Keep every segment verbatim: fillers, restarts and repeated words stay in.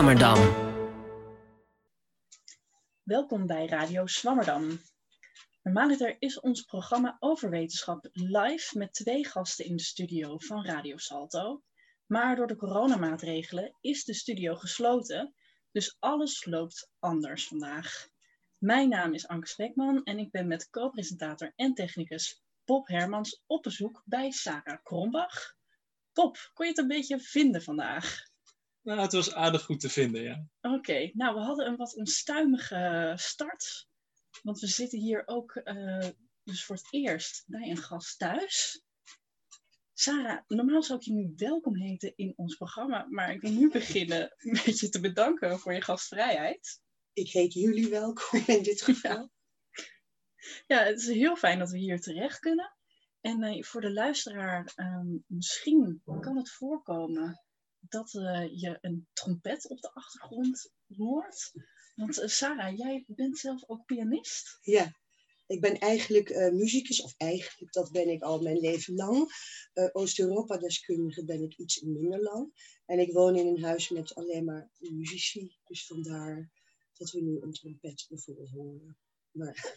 Zwammerdam. Welkom bij Radio Zwammerdam. Normaaliter is ons programma over wetenschap live met twee gasten in de studio van Radio Salto. Maar door de coronamaatregelen is de studio gesloten, dus alles loopt anders vandaag. Mijn naam is Anke Spekman en ik ben met co-presentator en technicus Bob Hermans op bezoek bij Sarah Krombach. Bob, kon je het een beetje vinden vandaag? Nou, het was aardig goed te vinden, ja. Oké, okay, nou we hadden een wat onstuimige start. Want we zitten hier ook uh, dus voor het eerst bij een gast thuis. Sarah, normaal zou ik je nu welkom heten in ons programma. Maar ik wil nu beginnen met je te bedanken voor je gastvrijheid. Ik heet jullie welkom in dit geval. Ja, ja, het is heel fijn dat we hier terecht kunnen. En uh, voor de luisteraar, um, misschien kan het voorkomen dat uh, je een trompet op de achtergrond hoort. Want uh, Sarah, jij bent zelf ook pianist? Ja, ik ben eigenlijk uh, muzikus, of eigenlijk, dat ben ik al mijn leven lang. Uh, Oost-Europa-deskundige ben ik iets minder lang. En ik woon in een huis met alleen maar muzici. Dus vandaar dat we nu een trompet bijvoorbeeld horen. Maar...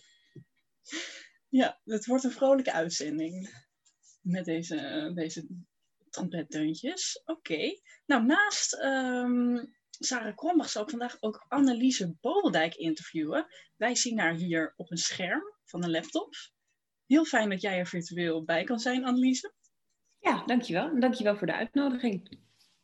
Ja, het wordt een vrolijke uitzending met deze, uh, deze trompetdeuntjes. Oké. Okay. Nou, naast um, Sarah Krombach zal ik vandaag ook Anneliese Bobeldijk interviewen. Wij zien haar hier op een scherm van een laptop. Heel fijn dat jij er virtueel bij kan zijn, Anneliese. Ja, dankjewel. En dankjewel voor de uitnodiging.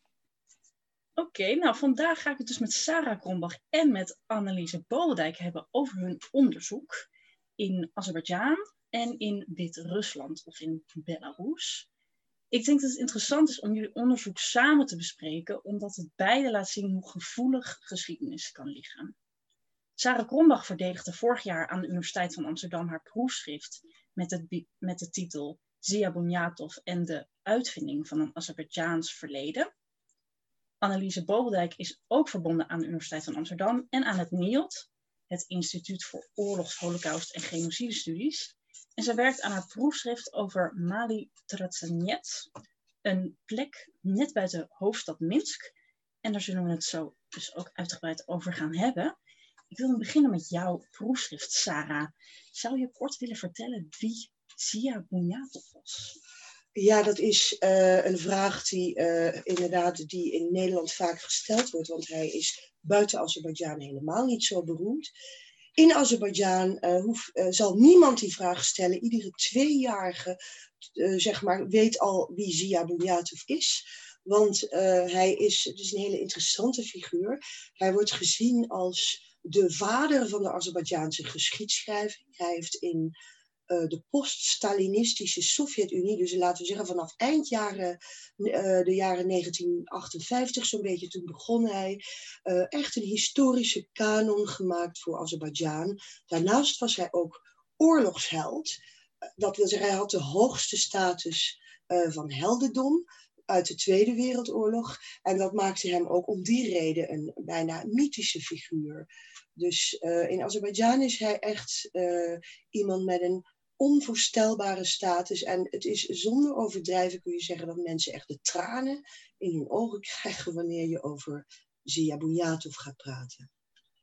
Oké, okay, nou vandaag ga ik het dus met Sarah Krombach en met Anneliese Bobeldijk hebben over hun onderzoek in Azerbeidzjan en in Wit-Rusland of in Belarus. Ik denk dat het interessant is om jullie onderzoek samen te bespreken, omdat het beide laat zien hoe gevoelig geschiedenis kan liggen. Sarah Krombach verdedigde vorig jaar aan de Universiteit van Amsterdam haar proefschrift met, het, met de titel Zia Bunyatov en de uitvinding van een Azerbeidzjaans verleden. Anneliese Bobeldijk is ook verbonden aan de Universiteit van Amsterdam en aan het N I O D, het Instituut voor Oorlogs, Holocaust en Genocidestudies. En zij werkt aan haar proefschrift over Mali Trzenet, een plek net buiten de hoofdstad Minsk. En daar zullen we het zo dus ook uitgebreid over gaan hebben. Ik wil beginnen met jouw proefschrift, Sarah. Zou je kort willen vertellen wie Zia Bunyatov was? Ja, dat is uh, een vraag die uh, inderdaad die in Nederland vaak gesteld wordt, want hij is buiten Azerbeidzjan helemaal niet zo beroemd. In Azerbeidzjan uh, hoef, uh, zal niemand die vraag stellen. Iedere tweejarige uh, zeg maar, weet al wie Zia Bunyatov is. Want uh, hij is, het is een hele interessante figuur. Hij wordt gezien als de vader van de Azerbeidzjaanse geschiedschrijving. Hij heeft in uh, de post-Stalinistische Sovjet-Unie, dus laten we zeggen vanaf eind jaren, uh, de jaren negentien achtenvijftig zo'n beetje, toen begon hij uh, echt een historische kanon gemaakt voor Azerbeidzjan. Daarnaast was hij ook oorlogsheld. Dat wil zeggen, hij had de hoogste status uh, van heldendom uit de Tweede Wereldoorlog. En dat maakte hem ook om die reden een bijna mythische figuur. Dus uh, in Azerbeidzjan is hij echt uh, iemand met een onvoorstelbare status. En het is zonder overdrijven kun je zeggen dat mensen echt de tranen in hun ogen krijgen wanneer je over Zia Bunyatov gaat praten.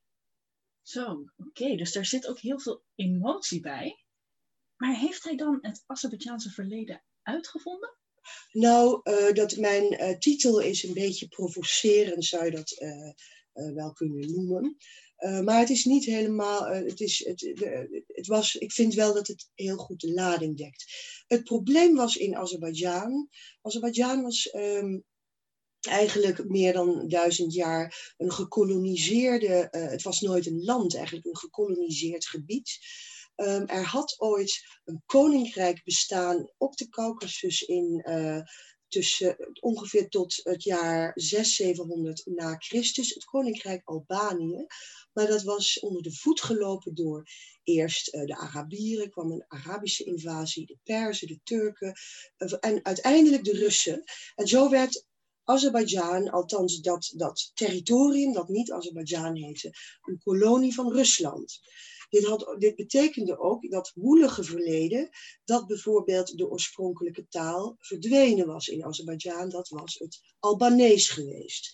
Zo, oké. Okay. Dus daar zit ook heel veel emotie bij. Maar heeft hij dan het Azerbeidzjaanse verleden uitgevonden? Nou, uh, dat mijn uh, titel is een beetje provocerend, zou je dat uh, uh, wel kunnen noemen. Uh, maar het is niet helemaal, uh, het is, het, uh, het was, ik vind wel dat het heel goed de lading dekt. Het probleem was in Azerbeidzjan. Azerbeidzjan was um, eigenlijk meer dan duizend jaar een gekoloniseerde, uh, het was nooit een land, eigenlijk een gekoloniseerd gebied. Um, er had ooit een koninkrijk bestaan op de Caucasus in uh, tussen ongeveer tot het jaar zeshonderd, zevenhonderd na Christus, het koninkrijk Albanië. Maar dat was onder de voet gelopen door eerst uh, de Arabieren, kwam een Arabische invasie, de Perzen, de Turken uh, en uiteindelijk de Russen. En zo werd Azerbeidzjan, althans dat, dat territorium dat niet Azerbeidzjan heette, een kolonie van Rusland. Dit, had, dit betekende ook dat woelige verleden, dat bijvoorbeeld de oorspronkelijke taal verdwenen was in Azerbeidzjan, dat was het Albanees geweest.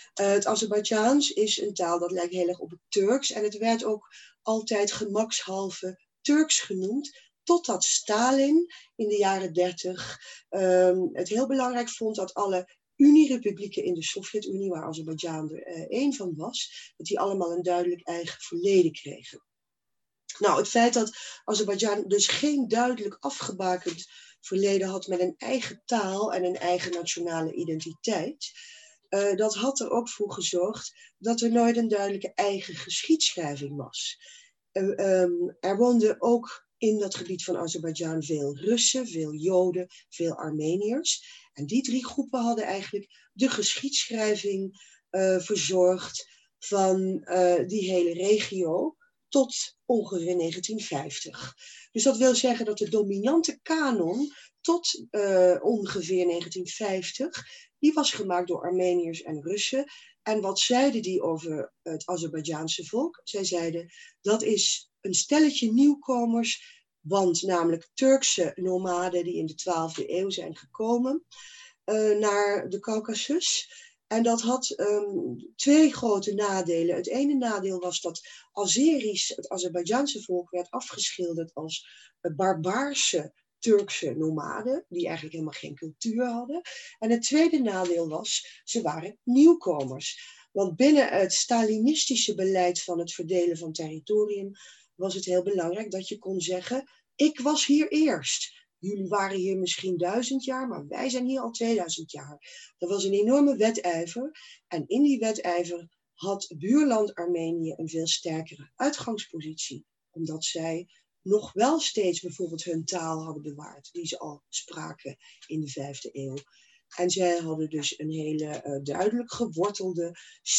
Uh, het Azerbeidzjaans is een taal dat lijkt heel erg op het Turks. En het werd ook altijd gemakshalve Turks genoemd. Totdat Stalin in de jaren dertig um, het heel belangrijk vond dat alle Unierepublieken in de Sovjet-Unie, waar Azerbeidzjan er uh, één van was, dat die allemaal een duidelijk eigen verleden kregen. Nou, het feit dat Azerbeidzjan dus geen duidelijk afgebakend verleden had met een eigen taal en een eigen nationale identiteit, uh, dat had er ook voor gezorgd dat er nooit een duidelijke eigen geschiedschrijving was. Uh, um, er woonden ook in dat gebied van Azerbeidzjan veel Russen, veel Joden, veel Armeniërs. En die drie groepen hadden eigenlijk de geschiedschrijving uh, verzorgd van uh, die hele regio tot ongeveer negentien vijftig. Dus dat wil zeggen dat de dominante kanon tot uh, ongeveer negentien vijftig, die was gemaakt door Armeniërs en Russen. En wat zeiden die over het Azerbeidzjaanse volk? Zij zeiden, dat is een stelletje nieuwkomers, want namelijk Turkse nomaden die in de twaalfde eeuw zijn gekomen uh, naar de Caucasus. En dat had um, twee grote nadelen. Het ene nadeel was dat Azerisch, het Azerbeidzjaanse volk, werd afgeschilderd als uh, barbaarse Turkse nomaden, die eigenlijk helemaal geen cultuur hadden. En het tweede nadeel was, ze waren nieuwkomers. Want binnen het Stalinistische beleid van het verdelen van territorium was het heel belangrijk dat je kon zeggen, ik was hier eerst. Jullie waren hier misschien duizend jaar, maar wij zijn hier al tweeduizend jaar. Dat was een enorme wedijver. En in die wedijver had buurland Armenië een veel sterkere uitgangspositie. Omdat zij nog wel steeds bijvoorbeeld hun taal hadden bewaard, die ze al spraken in de vijfde eeuw. En zij hadden dus een hele uh, duidelijk gewortelde,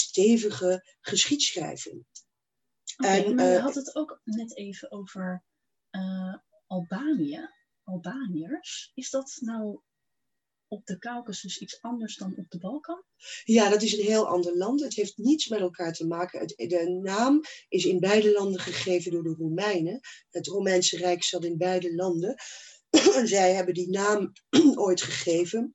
stevige geschiedschrijving. Okay, en, maar je uh, had het ook net even over uh, Albanië, Albaniërs. Is dat nou op de Caucasus iets anders dan op de Balkan? Ja, dat is een heel ander land. Het heeft niets met elkaar te maken. Het, de naam is in beide landen gegeven door de Romeinen. Het Romeinse Rijk zat in beide landen. En zij hebben die naam ooit gegeven.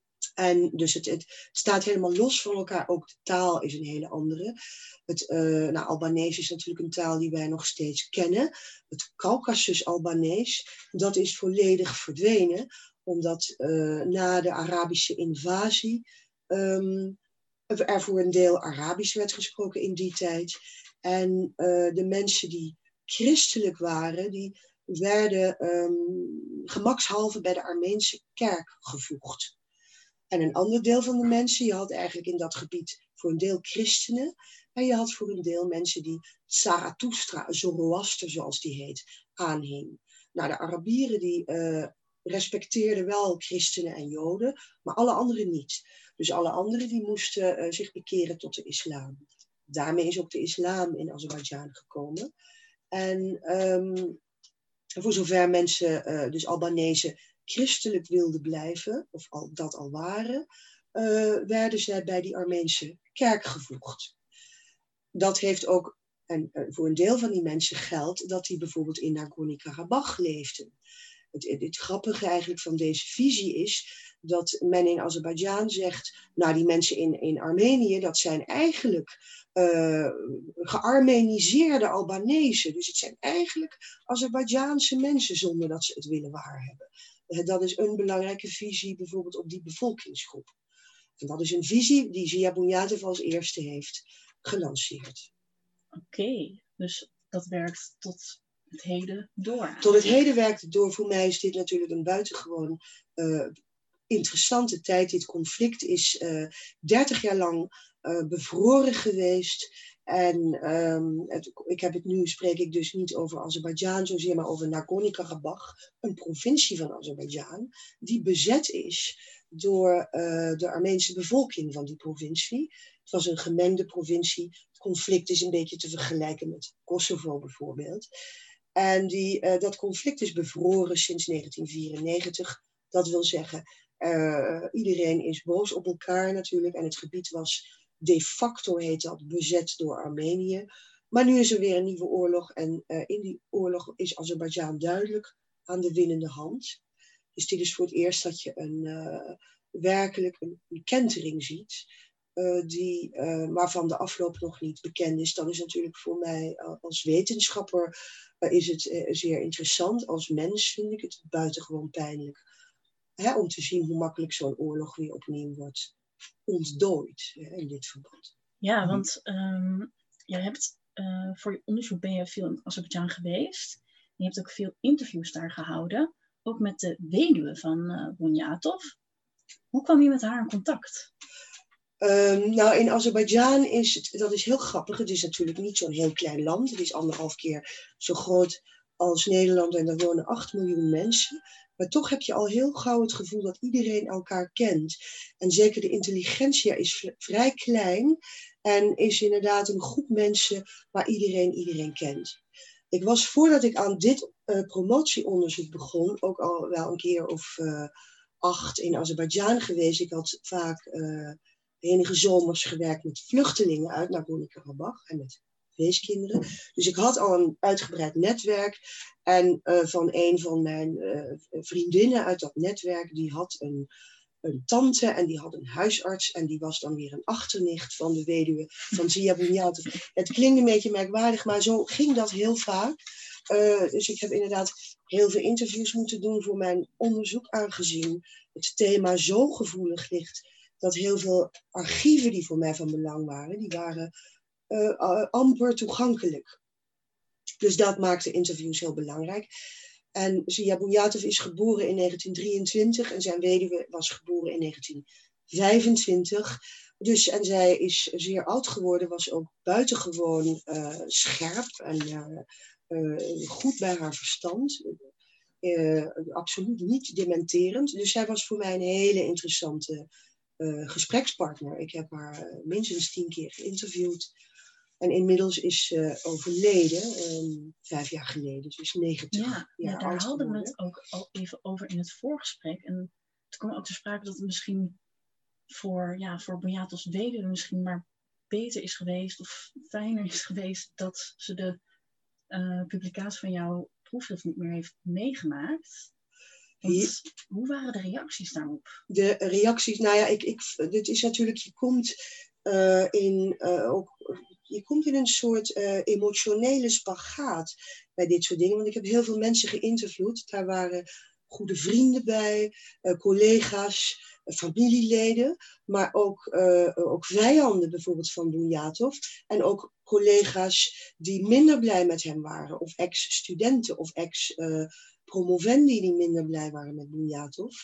En dus het, het staat helemaal los van elkaar. Ook de taal is een hele andere. Het uh, nou, Albanees is natuurlijk een taal die wij nog steeds kennen. Het Caucasus-Albanees, dat is volledig verdwenen. Omdat uh, na de Arabische invasie um, er voor een deel Arabisch werd gesproken in die tijd. En uh, de mensen die christelijk waren, die werden um, gemakshalve bij de Armeense kerk gevoegd. En een ander deel van de mensen, je had eigenlijk in dat gebied voor een deel christenen. En je had voor een deel mensen die Zarathustra, Zoroaster zoals die heet, aanhing. Nou, de Arabieren die uh, respecteerden wel christenen en joden, maar alle anderen niet. Dus alle anderen die moesten uh, zich bekeren tot de islam. Daarmee is ook de islam in Azerbeidzjan gekomen. En um, voor zover mensen, uh, dus Albanese, christelijk wilden blijven, of al, dat al waren, uh, werden zij bij die Armeense kerk gevoegd. Dat heeft ook, en uh, voor een deel van die mensen geldt, dat die bijvoorbeeld in Nagorno-Karabakh leefden. Het, het, het grappige eigenlijk van deze visie is dat men in Azerbeidzjan zegt, nou die mensen in, in Armenië, dat zijn eigenlijk uh, gearmeniseerde Albanezen. Dus het zijn eigenlijk Azerbeidzjaanse mensen zonder dat ze het willen waarhebben. Dat is een belangrijke visie bijvoorbeeld op die bevolkingsgroep. En dat is een visie die Zia Bunyatov als eerste heeft gelanceerd. Oké, okay, dus dat werkt tot het heden door. Tot het heden werkt het door. Voor mij is dit natuurlijk een buitengewoon uh, interessante tijd. Dit conflict is uh, dertig jaar lang uh, bevroren geweest. En um, het, ik heb het nu, spreek ik dus niet over Azerbeidzjan zozeer, maar over Nagorno-Karabakh, een provincie van Azerbeidzjan, die bezet is door uh, de Armeense bevolking van die provincie. Het was een gemengde provincie. Het conflict is een beetje te vergelijken met Kosovo bijvoorbeeld. En die, uh, dat conflict is bevroren sinds negentien vierennegentig. Dat wil zeggen, uh, iedereen is boos op elkaar natuurlijk. En het gebied was de facto, heet dat, bezet door Armenië. Maar nu is er weer een nieuwe oorlog. En uh, in die oorlog is Azerbeidzjan duidelijk aan de winnende hand. Dus dit is voor het eerst dat je een, uh, werkelijk een, een kentering ziet. uh, die, uh, waarvan de afloop nog niet bekend is. Dan is natuurlijk voor mij uh, als wetenschapper uh, is het uh, zeer interessant. Als mens vind ik het buitengewoon pijnlijk. Hè, om te zien hoe makkelijk zo'n oorlog weer opnieuw wordt ontdooid hè, in dit verband. Ja, want um, jij hebt, uh, voor je onderzoek ben je veel in Azerbeidzjan geweest. Je hebt ook veel interviews daar gehouden. Ook met de weduwe van uh, Bunyatov. Hoe kwam je met haar in contact? Um, nou, in Azerbeidzjan is het, dat is heel grappig. Het is natuurlijk niet zo'n heel klein land. Het is anderhalf keer zo groot als Nederland en daar wonen acht miljoen mensen. Maar toch heb je al heel gauw het gevoel dat iedereen elkaar kent. En zeker de intelligentia is vrij klein en is inderdaad een groep mensen waar iedereen iedereen kent. Ik was voordat ik aan dit uh, promotieonderzoek begon ook al wel een keer of uh, acht in Azerbeidzjan geweest. Ik had vaak uh, enige zomers gewerkt met vluchtelingen uit Nagorno-Karabach en met weeskinderen. Dus ik had al een uitgebreid netwerk. En uh, van een van mijn uh, vriendinnen uit dat netwerk, die had een, een tante en die had een huisarts. En die was dan weer een achternicht van de weduwe van Zia Bunyatov. Het klinkt een beetje merkwaardig, maar zo ging dat heel vaak. Uh, dus ik heb inderdaad heel veel interviews moeten doen voor mijn onderzoek, aangezien het thema zo gevoelig ligt dat heel veel archieven die voor mij van belang waren, die waren uh, amper toegankelijk. Dus dat maakte interviews heel belangrijk. En Zia Bunyatov is geboren in negentien drieëntwintig en zijn weduwe was geboren in negentien vijfentwintig. Dus, en zij is zeer oud geworden, was ook buitengewoon uh, scherp en uh, uh, goed bij haar verstand. Uh, absoluut niet dementerend. Dus zij was voor mij een hele interessante uh, gesprekspartner. Ik heb haar uh, minstens tien keer geïnterviewd. En inmiddels is ze uh, overleden, um, vijf jaar geleden, dus negentig ja, jaar ja, daar oud hadden we geworden. het ook al even over in het voorgesprek. En toen kwam ook te sprake dat het misschien voor, ja, voor Bunyatovs weduwe misschien maar beter is geweest of fijner is geweest dat ze de uh, publicatie van jouw proefschrift niet meer heeft meegemaakt. Want Hier, hoe waren de reacties daarop? de reacties, nou ja, ik, ik, dit is natuurlijk, je komt uh, in uh, ook. Je komt in een soort uh, emotionele spagaat bij dit soort dingen. Want ik heb heel veel mensen geïnterviewd. Daar waren goede vrienden bij, uh, collega's, uh, familieleden. Maar ook, uh, ook vijanden bijvoorbeeld van Bunyatov. En ook collega's die minder blij met hem waren. Of ex-studenten of ex-promovendi uh, die minder blij waren met Bunyatov.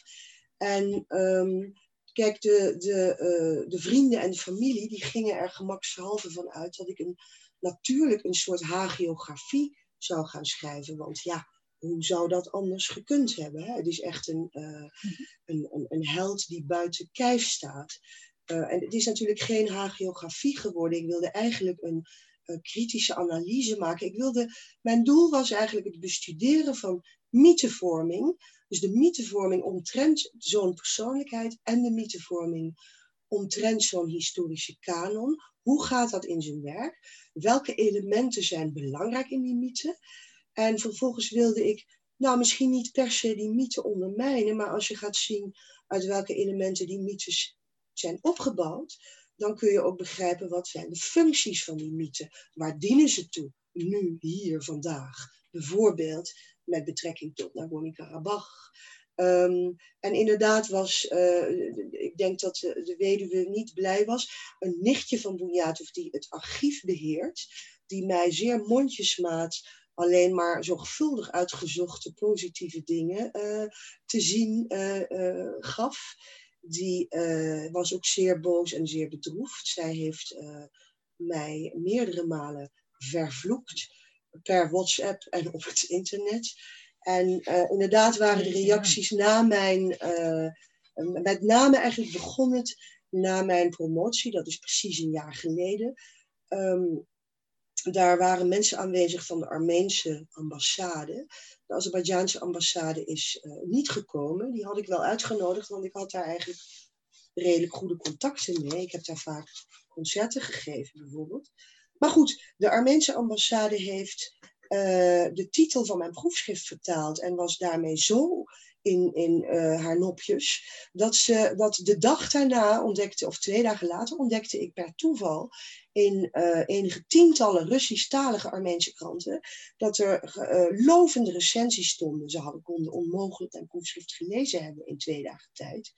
En um, kijk, de, de, uh, de vrienden en de familie die gingen er gemakshalve van uit dat ik een, natuurlijk een soort hagiografie zou gaan schrijven. Want ja, hoe zou dat anders gekund hebben? Hè? Het is echt een, uh, een, een, een held die buiten kijf staat. Uh, en het is natuurlijk geen hagiografie geworden. Ik wilde eigenlijk een uh, kritische analyse maken. Ik wilde, mijn doel was eigenlijk het bestuderen van mythevorming. Dus de mythevorming omtrent zo'n persoonlijkheid en de mythevorming omtrent zo'n historische kanon. Hoe gaat dat in zijn werk? Welke elementen zijn belangrijk in die mythe? En vervolgens wilde ik, nou misschien niet per se die mythe ondermijnen, maar als je gaat zien uit welke elementen die mythes zijn opgebouwd, dan kun je ook begrijpen wat zijn de functies van die mythe. Waar dienen ze toe, nu, hier, vandaag? Bijvoorbeeld met betrekking tot Nagorno-Karabach. Um, en inderdaad was, uh, ik denk dat de, de weduwe niet blij was, een nichtje van Bunyatov die het archief beheert, die mij zeer mondjesmaat alleen maar zorgvuldig uitgezochte positieve dingen uh, te zien uh, uh, gaf. Die uh, was ook zeer boos en zeer bedroefd. Zij heeft uh, mij meerdere malen vervloekt per WhatsApp en op het internet. En uh, inderdaad waren de reacties na mijn, uh, met name eigenlijk begon het na mijn promotie, dat is precies een jaar geleden. Um, daar waren mensen aanwezig van de Armeense ambassade. De Azerbeidzjaanse ambassade is uh, niet gekomen. Die had ik wel uitgenodigd, want ik had daar eigenlijk redelijk goede contacten mee. Ik heb daar vaak concerten gegeven bijvoorbeeld. Maar goed, de Armeense ambassade heeft uh, de titel van mijn proefschrift vertaald en was daarmee zo in, in uh, haar nopjes. Dat, ze, dat de dag daarna ontdekte, of twee dagen later, ontdekte ik per toeval in uh, enige tientallen Russisch-talige Armeense kranten dat er uh, lovende recensies stonden. Ze hadden, konden onmogelijk mijn proefschrift gelezen hebben in twee dagen tijd.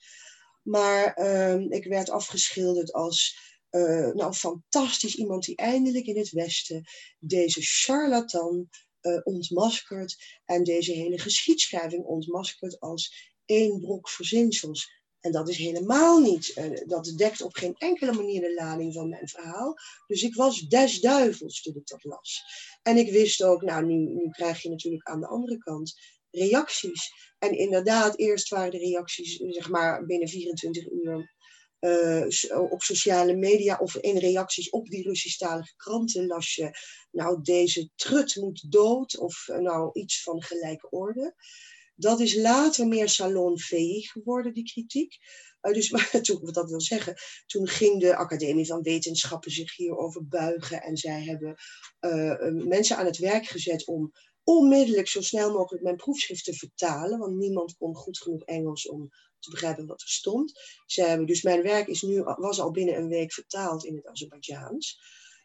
Maar uh, ik werd afgeschilderd als uh, nou, fantastisch iemand die eindelijk in het Westen deze charlatan uh, ontmaskert en deze hele geschiedschrijving ontmaskert als één brok verzinsels. En dat is helemaal niet, uh, dat dekt op geen enkele manier de lading van mijn verhaal. Dus ik was des duivels toen ik dat las. En ik wist ook, nou nu, nu krijg je natuurlijk aan de andere kant reacties. En inderdaad, eerst waren de reacties zeg maar binnen vierentwintig uur uh, op sociale media of in reacties op die Russisch-talige kranten las je, nou deze trut moet dood of uh, nou iets van gelijke orde. Dat is later meer salonfähig geworden, die kritiek. Uh, dus maar, toen, wat dat wil zeggen, toen ging de Academie van Wetenschappen zich hierover buigen en zij hebben uh, uh, mensen aan het werk gezet om onmiddellijk zo snel mogelijk mijn proefschrift te vertalen, want niemand kon goed genoeg Engels om te begrijpen wat er stond. Ze hebben, dus mijn werk is nu, was al binnen een week vertaald in het Azerbeidzjaans.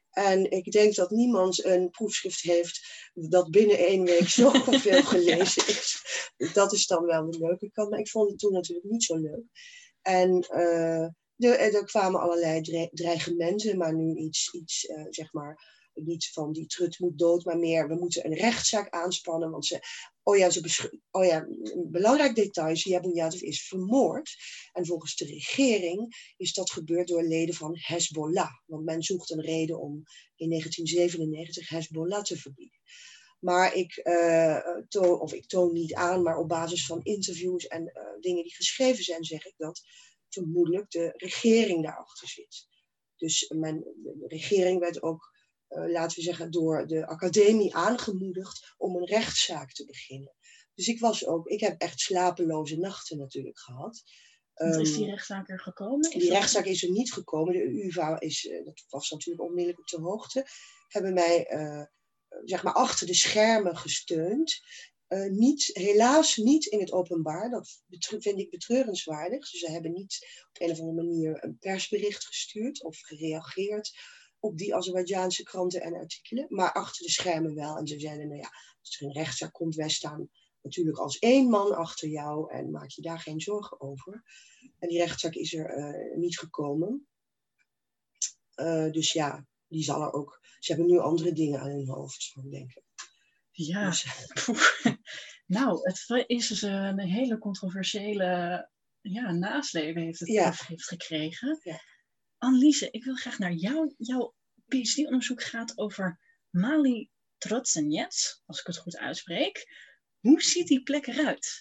En ik denk dat niemand een proefschrift heeft dat binnen één week zoveel gelezen is. Dat is dan wel de leuke kant, maar ik vond het toen natuurlijk niet zo leuk. En uh, de, er kwamen allerlei dreigementen, maar nu iets, iets uh, zeg maar, niet van die trut moet dood, maar meer we moeten een rechtszaak aanspannen. Want ze, oh ja, ze besch- oh ja, een belangrijk detail, Ziya Bunyatov is vermoord. En volgens de regering is dat gebeurd door leden van Hezbollah. Want men zocht een reden om in negentien zevenennegentig Hezbollah te verbieden. Maar ik, uh, toon, of ik toon niet aan, maar op basis van interviews en uh, dingen die geschreven zijn, zeg ik dat vermoedelijk de regering daarachter zit. Dus mijn, de regering werd ook Uh, laten we zeggen, door de academie aangemoedigd om een rechtszaak te beginnen. Dus ik was ook, ik heb echt slapeloze nachten natuurlijk gehad. Um, is die rechtszaak er gekomen? Is die dat... rechtszaak is er niet gekomen. De U V A is, uh, dat was natuurlijk onmiddellijk op de hoogte, hebben mij uh, zeg maar achter de schermen gesteund. Uh, niet, helaas niet in het openbaar, dat vind ik betreurenswaardig. Dus ze hebben niet op een of andere manier een persbericht gestuurd of gereageerd op die Azerbeidzjaanse kranten en artikelen, maar achter de schermen wel. En ze zeiden, nou ja, als er een rechtszaak komt, wij staan natuurlijk als één man achter jou en maak je daar geen zorgen over. En die rechtszaak is er uh, niet gekomen. Uh, dus ja, die zal er ook, ze hebben nu andere dingen aan hun hoofd, zou ik denken. Ja, dus, nou, het is dus een hele controversiële ja, nasleven heeft het ja. heeft gekregen. Ja. Anneliese, ik wil graag naar jou. Jouw PhD-onderzoek gaat over Mali Trotsenets, als ik het goed uitspreek. Hoe ziet die plek eruit?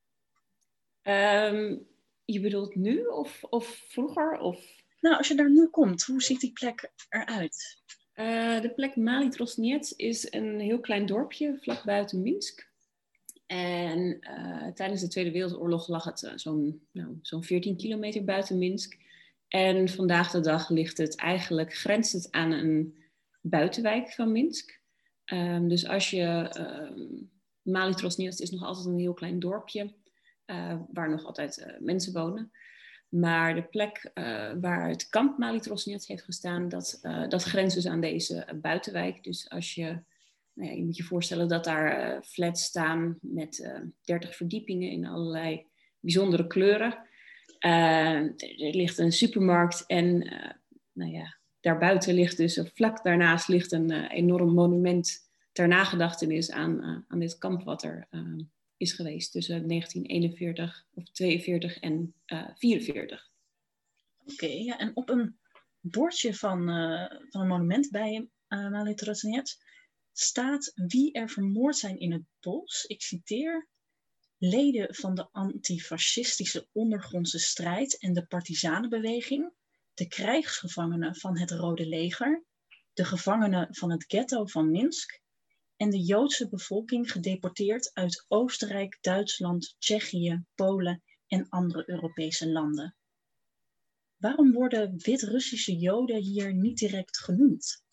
Um, je bedoelt nu of, of vroeger? Of... Nou, als je daar nu komt, hoe ziet die plek eruit? Uh, de plek Mali Trosniets is een heel klein dorpje vlak buiten Minsk. En uh, tijdens de Tweede Wereldoorlog lag het uh, zo'n nou, zo'n veertien kilometer buiten Minsk. En vandaag de dag ligt het eigenlijk, grenst het aan een buitenwijk van Minsk. Um, dus als je, um, Mali Trosniets is nog altijd een heel klein dorpje, uh, waar nog altijd uh, mensen wonen. Maar de plek uh, waar het kamp Mali Trosniets heeft gestaan, dat, uh, dat grenst dus aan deze uh, buitenwijk. Dus als je, nou ja, je moet je voorstellen dat daar uh, flats staan met uh, dertig verdiepingen in allerlei bijzondere kleuren. Uh, er ligt een supermarkt en uh, nou ja, daarbuiten ligt dus, of vlak daarnaast ligt een uh, enorm monument ter nagedachtenis aan, uh, aan dit kamp wat er uh, is geweest tussen negentien eenenveertig of tweeënveertig en uh, vierenveertig. Oké, okay, ja, en op een bordje van, uh, van een monument bij uh, Mali Trosniets staat wie er vermoord zijn in het bos. Ik citeer: leden van de antifascistische ondergrondse strijd en de partizanenbeweging, de krijgsgevangenen van het Rode Leger, de gevangenen van het ghetto van Minsk en de Joodse bevolking gedeporteerd uit Oostenrijk, Duitsland, Tsjechië, Polen en andere Europese landen. Waarom worden Wit-Russische Joden hier niet direct genoemd?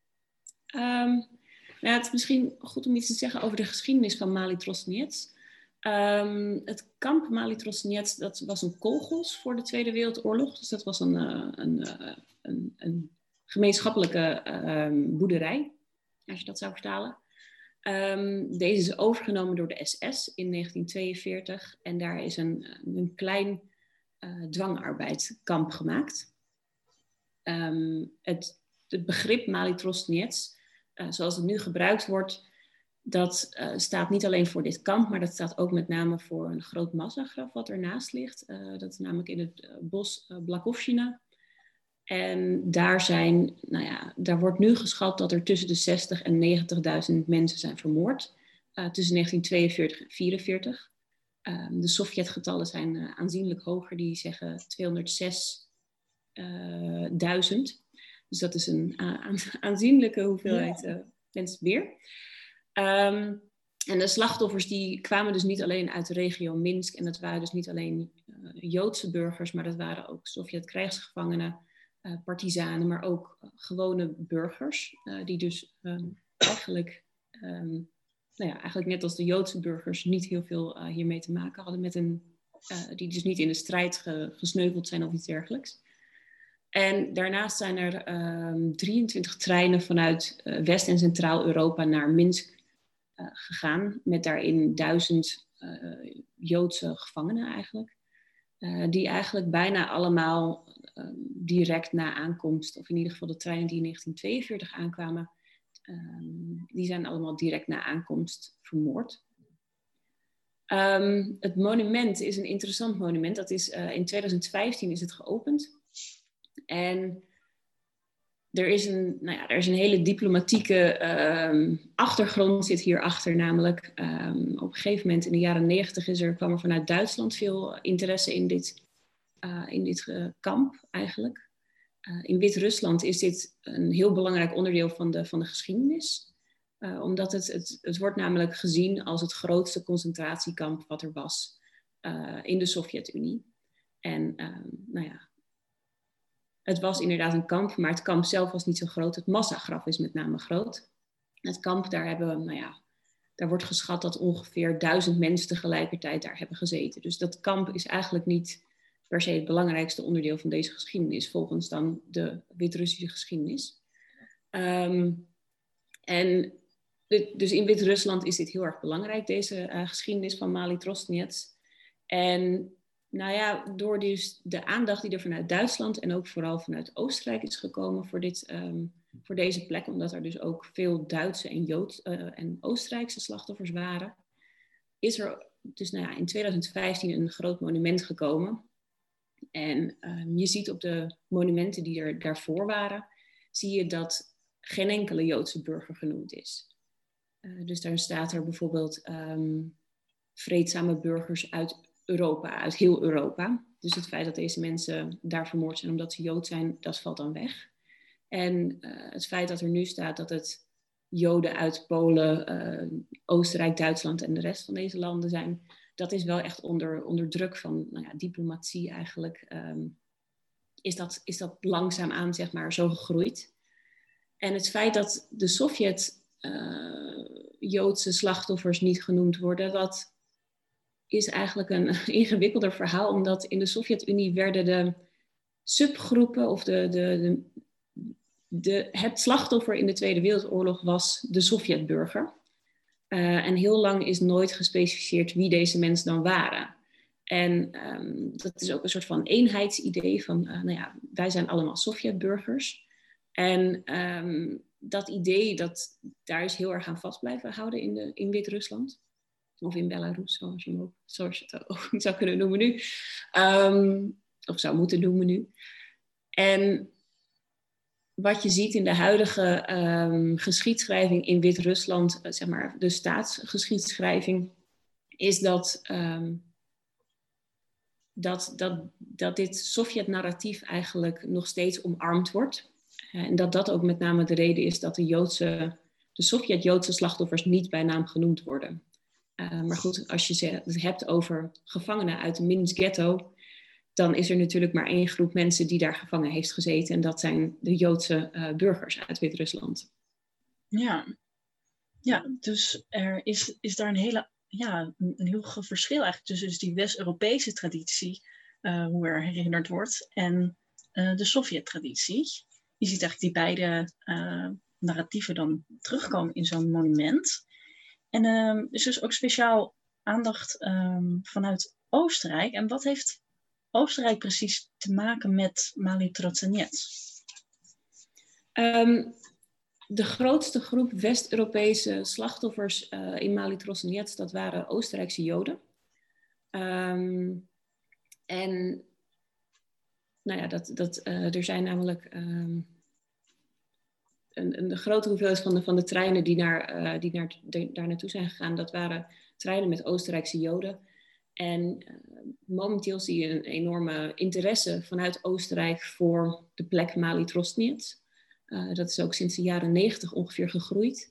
Um, nou, het is misschien goed om iets te zeggen over de geschiedenis van Mali Trosniets. Um, het kamp Mali-Trosniets, dat was een kolgos voor de Tweede Wereldoorlog. Dus dat was een, uh, een, uh, een, een gemeenschappelijke uh, boerderij, als je dat zou vertalen. Um, deze is overgenomen door de S S in negentien tweeënveertig en daar is een, een klein uh, dwangarbeidskamp gemaakt. Um, het, het begrip Mali-Trosniets, uh, zoals het nu gebruikt wordt, dat uh, staat niet alleen voor dit kamp, maar dat staat ook met name voor een groot massagraf wat ernaast ligt. Uh, dat is namelijk in het uh, bos uh, Blakovщина. En daar zijn, nou ja, daar wordt nu geschat dat er tussen de zestig en negentigduizend mensen zijn vermoord. Uh, tussen negentien tweeënveertig en vierenveertig. Uh, de Sovjetgetallen zijn uh, aanzienlijk hoger, die zeggen tweehonderdzesduizend. Uh, dus dat is een uh, aanzienlijke hoeveelheid uh, mensen meer. Um, en de slachtoffers die kwamen dus niet alleen uit de regio Minsk. En dat waren dus niet alleen uh, Joodse burgers, maar dat waren ook Sovjet-krijgsgevangenen, uh, partizanen, maar ook uh, gewone burgers. Uh, die dus um, eigenlijk, um, nou ja, eigenlijk net als de Joodse burgers niet heel veel uh, hiermee te maken hadden. Met een, uh, die dus niet in de strijd ge, gesneuveld zijn of iets dergelijks. En daarnaast zijn er um, drieëntwintig treinen vanuit uh, West- en Centraal-Europa naar Minsk Uh, gegaan, met daarin duizend uh, Joodse gevangenen eigenlijk, uh, die eigenlijk bijna allemaal uh, direct na aankomst, of in ieder geval de treinen die in negentien tweeënveertig aankwamen, uh, die zijn allemaal direct na aankomst vermoord. Um, het monument is een interessant monument, dat is uh, in tweeduizend vijftien is het geopend en Er is, een, nou ja, er is een hele diplomatieke um, achtergrond zit hierachter. Namelijk um, op een gegeven moment in de jaren negentig is er, kwam er vanuit Duitsland veel interesse in dit, uh, in dit uh, kamp eigenlijk. Uh, in Wit-Rusland is dit een heel belangrijk onderdeel van de, van de geschiedenis. Uh, omdat het, het, het wordt namelijk gezien als het grootste concentratiekamp wat er was uh, in de Sovjet-Unie. En um, nou ja... Het was inderdaad een kamp, maar het kamp zelf was niet zo groot. Het massagraf is met name groot. Het kamp, daar, hebben, nou ja, daar wordt geschat dat ongeveer duizend mensen tegelijkertijd daar hebben gezeten. Dus dat kamp is eigenlijk niet per se het belangrijkste onderdeel van deze geschiedenis, volgens dan de Wit-Russische geschiedenis. Um, en dit, dus in Wit-Rusland is dit heel erg belangrijk, deze uh, geschiedenis van Mali-Trosniets. En nou ja, door dus de aandacht die er vanuit Duitsland en ook vooral vanuit Oostenrijk is gekomen voor, dit, um, voor deze plek, omdat er dus ook veel Duitse en, Jood, uh, en Oostenrijkse slachtoffers waren, is er dus nou ja, in tweeduizend vijftien een groot monument gekomen. En um, je ziet op de monumenten die er daarvoor waren, zie je dat geen enkele Joodse burger genoemd is. Uh, dus daar staat er bijvoorbeeld um, vreedzame burgers uit Europa, uit heel Europa. Dus het feit dat deze mensen daar vermoord zijn omdat ze Jood zijn, dat valt dan weg. En uh, het feit dat er nu staat dat het Joden uit Polen, uh, Oostenrijk, Duitsland en de rest van deze landen zijn, dat is wel echt onder, onder druk van nou ja, diplomatie eigenlijk. Um, is, dat, is dat langzaamaan zeg maar zo gegroeid. En het feit dat de Sovjet-Joodse uh, slachtoffers niet genoemd worden, dat is eigenlijk een ingewikkelder verhaal, omdat in de Sovjet-Unie werden de subgroepen of de, de, de, de, het slachtoffer in de Tweede Wereldoorlog was de Sovjetburger. Uh, en heel lang is nooit gespecificeerd wie deze mensen dan waren. En um, dat is ook een soort van eenheidsidee van, uh, nou ja, wij zijn allemaal Sovjetburgers. En um, dat idee, dat, daar is heel erg aan vast blijven houden in, de, in Wit-Rusland. Of in Belarus, zoals je, ook, zoals je het ook zou kunnen noemen nu. Um, of zou moeten noemen nu. En wat je ziet in de huidige um, geschiedschrijving in Wit-Rusland, uh, zeg maar de staatsgeschiedschrijving, is dat, um, dat, dat, dat dit Sovjet-narratief eigenlijk nog steeds omarmd wordt. Uh, en dat dat ook met name de reden is dat de, Joodse, de Sovjet-Joodse slachtoffers niet bij naam genoemd worden. Uh, maar goed, als je het hebt over gevangenen uit de Minsk ghetto, dan is er natuurlijk maar één groep mensen die daar gevangen heeft gezeten. En dat zijn de Joodse uh, burgers uit Wit-Rusland. Ja. Ja, dus er is, is daar een hele ja, een, een heel groot verschil eigenlijk tussen dus die West-Europese traditie, uh, hoe er herinnerd wordt, en uh, de Sovjet-traditie. Je ziet eigenlijk die beide uh, narratieven dan terugkomen in zo'n monument. En uh, er is dus ook speciaal aandacht um, vanuit Oostenrijk. En wat heeft Oostenrijk precies te maken met Mali Trotseniec? Um, de grootste groep West-Europese slachtoffers uh, in Mali Trotseniec, dat waren Oostenrijkse Joden. Um, en nou ja, dat, dat, uh, er zijn namelijk um, een, een grote hoeveelheid van de, van de treinen die, naar, uh, die naar, de, daar naartoe zijn gegaan. Dat waren treinen met Oostenrijkse Joden. En uh, momenteel zie je een enorme interesse vanuit Oostenrijk voor de plek Mali Trotseniec. Uh, dat is ook sinds de jaren negentig ongeveer gegroeid.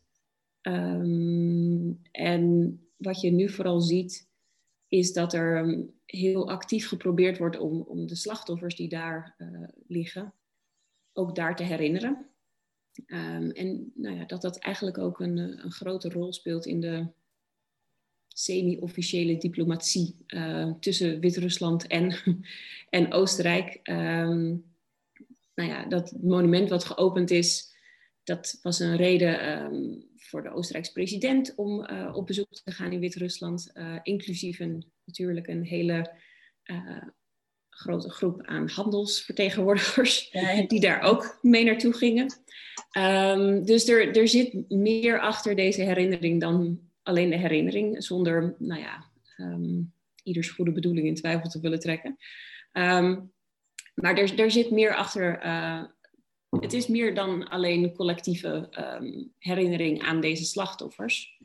Um, en wat je nu vooral ziet, is dat er um, heel actief geprobeerd wordt om, om de slachtoffers die daar uh, liggen, ook daar te herinneren. Um, en nou ja, dat dat eigenlijk ook een, een grote rol speelt in de semi-officiële diplomatie uh, tussen Wit-Rusland en, en Oostenrijk. Um, nou ja, dat monument wat geopend is, dat was een reden um, voor de Oostenrijkse president om uh, op bezoek te gaan in Wit-Rusland. Uh, inclusief een, natuurlijk een hele uh, grote groep aan handelsvertegenwoordigers ja, die daar ook mee naartoe gingen. Um, dus er, er zit meer achter deze herinnering dan alleen de herinnering, zonder nou ja, um, ieders goede bedoeling in twijfel te willen trekken. Um, maar er, er zit meer achter. Uh, het is meer dan alleen collectieve um, herinnering aan deze slachtoffers.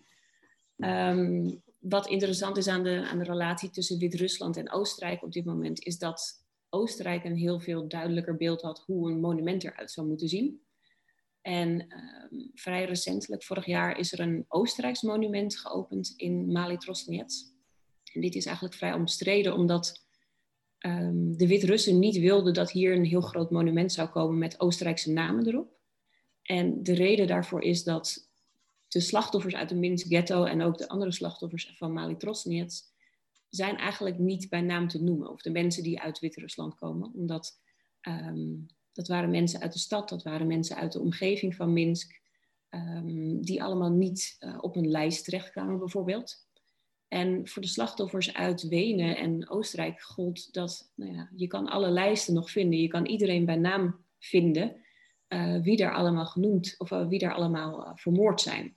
Um, wat interessant is aan de, aan de relatie tussen Wit-Rusland en Oostenrijk op dit moment, is dat Oostenrijk een heel veel duidelijker beeld had hoe een monument eruit zou moeten zien. En um, vrij recentelijk, vorig jaar, is er een Oostenrijks monument geopend in Mali Trotseniec. En dit is eigenlijk vrij omstreden, omdat um, de Wit-Russen niet wilden dat hier een heel groot monument zou komen met Oostenrijkse namen erop. En de reden daarvoor is dat de slachtoffers uit de Minsk ghetto en ook de andere slachtoffers van Mali Trotseniec zijn eigenlijk niet bij naam te noemen. Of de mensen die uit Wit-Rusland komen, omdat Um, dat waren mensen uit de stad, dat waren mensen uit de omgeving van Minsk, um, die allemaal niet uh, op een lijst terechtkwamen bijvoorbeeld. En voor de slachtoffers uit Wenen en Oostenrijk gold dat, nou ja, je kan alle lijsten nog vinden, je kan iedereen bij naam vinden uh, wie daar allemaal genoemd, of uh, wie daar allemaal uh, vermoord zijn.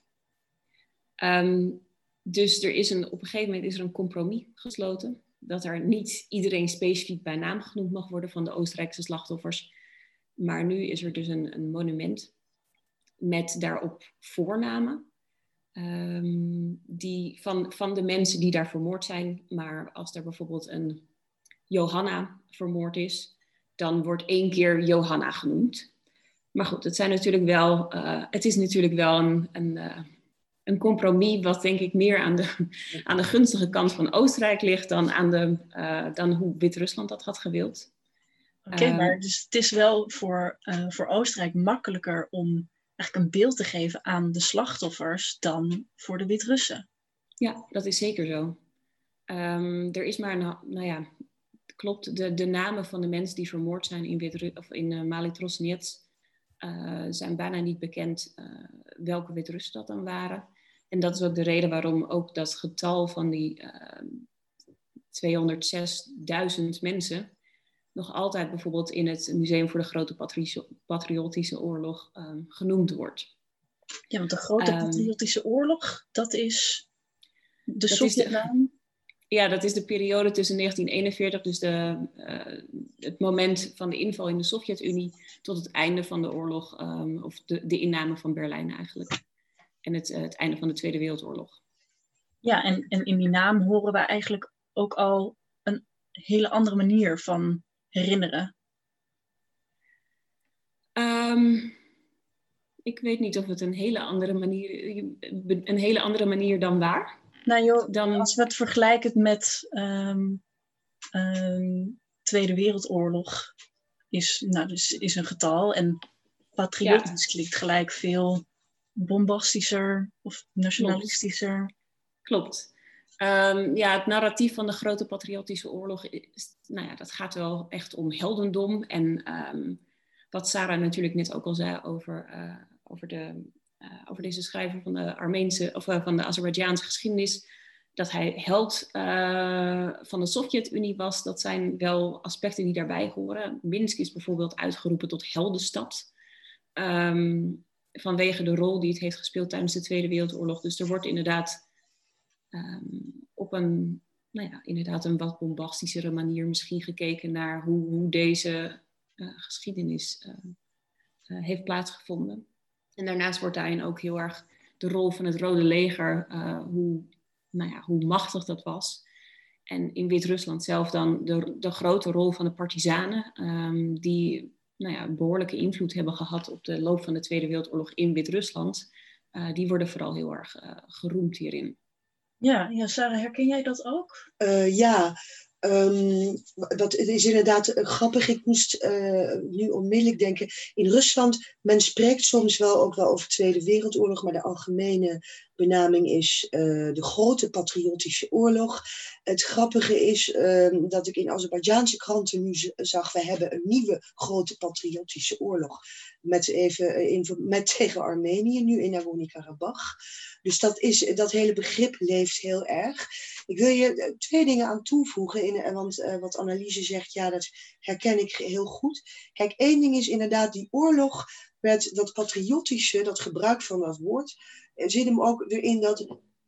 Um, dus er is een, op een gegeven moment is er een compromis gesloten, dat er niet iedereen specifiek bij naam genoemd mag worden van de Oostenrijkse slachtoffers. Maar nu is er dus een, een monument met daarop voornamen um, die van, van de mensen die daar vermoord zijn. Maar als er bijvoorbeeld een Johanna vermoord is, dan wordt één keer Johanna genoemd. Maar goed, het, zijn natuurlijk wel, uh, het is natuurlijk wel een, een, uh, een compromis wat denk ik meer aan de, aan de gunstige kant van Oostenrijk ligt dan, aan de, uh, dan hoe Wit-Rusland dat had gewild. Oké, okay, um, maar dus het is wel voor, uh, voor Oostenrijk makkelijker om eigenlijk een beeld te geven aan de slachtoffers dan voor de Wit-Russen. Ja, dat is zeker zo. Um, er is maar een, nou ja, klopt, de, de namen van de mensen die vermoord zijn in, Wit- of in uh, Mali Trotseniec uh, zijn bijna niet bekend uh, welke Wit-Russen dat dan waren. En dat is ook de reden waarom ook dat getal van die uh, tweehonderdzesduizend mensen nog altijd bijvoorbeeld in het Museum voor de Grote Patri- Patriotische Oorlog um, genoemd wordt. Ja, want de Grote um, Patriotische Oorlog, dat is de Sovjetnaam. Ja, dat is de periode tussen negentien eenenveertig, dus de, uh, het moment van de inval in de Sovjet-Unie, tot het einde van de oorlog, um, of de, de inname van Berlijn eigenlijk. En het, uh, het einde van de Tweede Wereldoorlog. Ja, en, en in die naam horen we eigenlijk ook al een hele andere manier van herinneren. Um, ik weet niet of het een hele andere manier, een hele andere manier dan waar. Nou joh, dan... als we het vergelijken met um, um, Tweede Wereldoorlog, is, nou, dus is een getal. En patriotisch ja. klinkt gelijk veel bombastischer of nationalistischer. Klopt. Klopt. Um, ja, het narratief van de grote patriotische oorlog, is, nou ja, dat gaat wel echt om heldendom. En um, wat Sarah natuurlijk net ook al zei over, uh, over, de, uh, over deze schrijver van de Armeense of uh, van de Azerbeidzjaanse geschiedenis, dat hij held uh, van de Sovjet-Unie was, dat zijn wel aspecten die daarbij horen. Minsk is bijvoorbeeld uitgeroepen tot heldenstad. Um, vanwege de rol die het heeft gespeeld tijdens de Tweede Wereldoorlog. Dus er wordt inderdaad Um, op een, nou ja, inderdaad een wat bombastischere manier misschien gekeken naar hoe, hoe deze uh, geschiedenis uh, uh, heeft plaatsgevonden. En daarnaast wordt daarin ook heel erg de rol van het Rode Leger, uh, hoe, nou ja, hoe machtig dat was. En in Wit-Rusland zelf dan de, de grote rol van de partizanen, um, die nou ja, een behoorlijke invloed hebben gehad op de loop van de Tweede Wereldoorlog in Wit-Rusland. Uh, die worden vooral heel erg uh, geroemd hierin. Ja, ja, Sarah, herken jij dat ook? Uh, ja, um, dat is inderdaad uh, grappig. Ik moest uh, nu onmiddellijk denken. In Rusland, men spreekt soms wel ook wel over Tweede Wereldoorlog, maar de algemene benaming is uh, de Grote Patriotische Oorlog. Het grappige is uh, dat ik in Azerbeidzjaanse kranten nu zag, we hebben een nieuwe Grote Patriotische Oorlog. Met, even, uh, in, met tegen Armenië, nu in Nagorno-Karabakh. Dus dat, is, dat hele begrip leeft heel erg. Ik wil je twee dingen aan toevoegen, in, want uh, wat Anneliese zegt, ja, dat herken ik heel goed. Kijk, één ding is inderdaad die oorlog, met dat patriotische, dat gebruik van dat woord, zit hem ook erin dat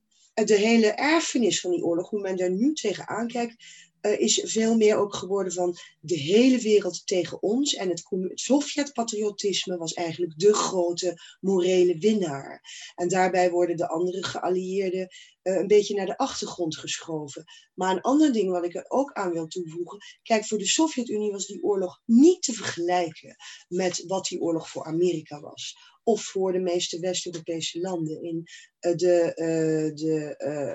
de hele erfenis van die oorlog, hoe men daar nu tegenaan kijkt, uh, is veel meer ook geworden van de hele wereld tegen ons. En het, het Sovjet-patriotisme was eigenlijk de grote morele winnaar. En daarbij worden de andere geallieerden uh, een beetje naar de achtergrond geschoven. Maar een ander ding wat ik er ook aan wil toevoegen. Kijk, voor de Sovjet-Unie was die oorlog niet te vergelijken met wat die oorlog voor Amerika was. Of voor de meeste West-Europese landen. In uh, de, uh, de,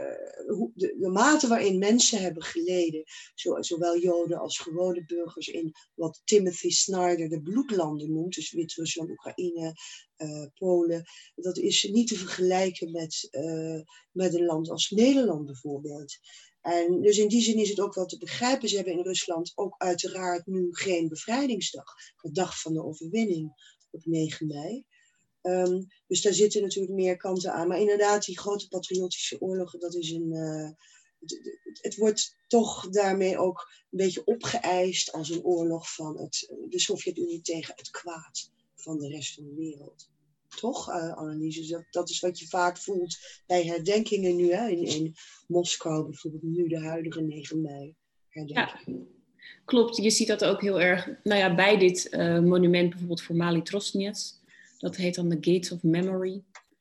uh, de, de mate waarin mensen hebben geleden, zo, zowel Joden als gewone burgers, in wat Timothy Snyder de bloedlanden noemt, dus Wit-Rusland, Oekraïne, uh, Polen, dat is niet te vergelijken met, uh, met een land als Nederland bijvoorbeeld. En dus in die zin is het ook wel te begrijpen. Ze hebben in Rusland ook uiteraard nu geen bevrijdingsdag, de dag van de overwinning op negen mei. Um, dus daar zitten natuurlijk meer kanten aan. Maar inderdaad, die grote patriotische oorlogen, dat is een... Uh, het, het wordt toch daarmee ook een beetje opgeëist als een oorlog van het, de Sovjet-Unie tegen het kwaad van de rest van de wereld. Toch, uh, Anneliese? Dat, dat is wat je vaak voelt bij herdenkingen nu, hè? In, in Moskou bijvoorbeeld, nu de huidige negen mei herdenking. Ja. Klopt, je ziet dat ook heel erg. Nou ja, bij dit uh, monument bijvoorbeeld voor Mali Trosnets. Dat heet dan de Gates of Memory.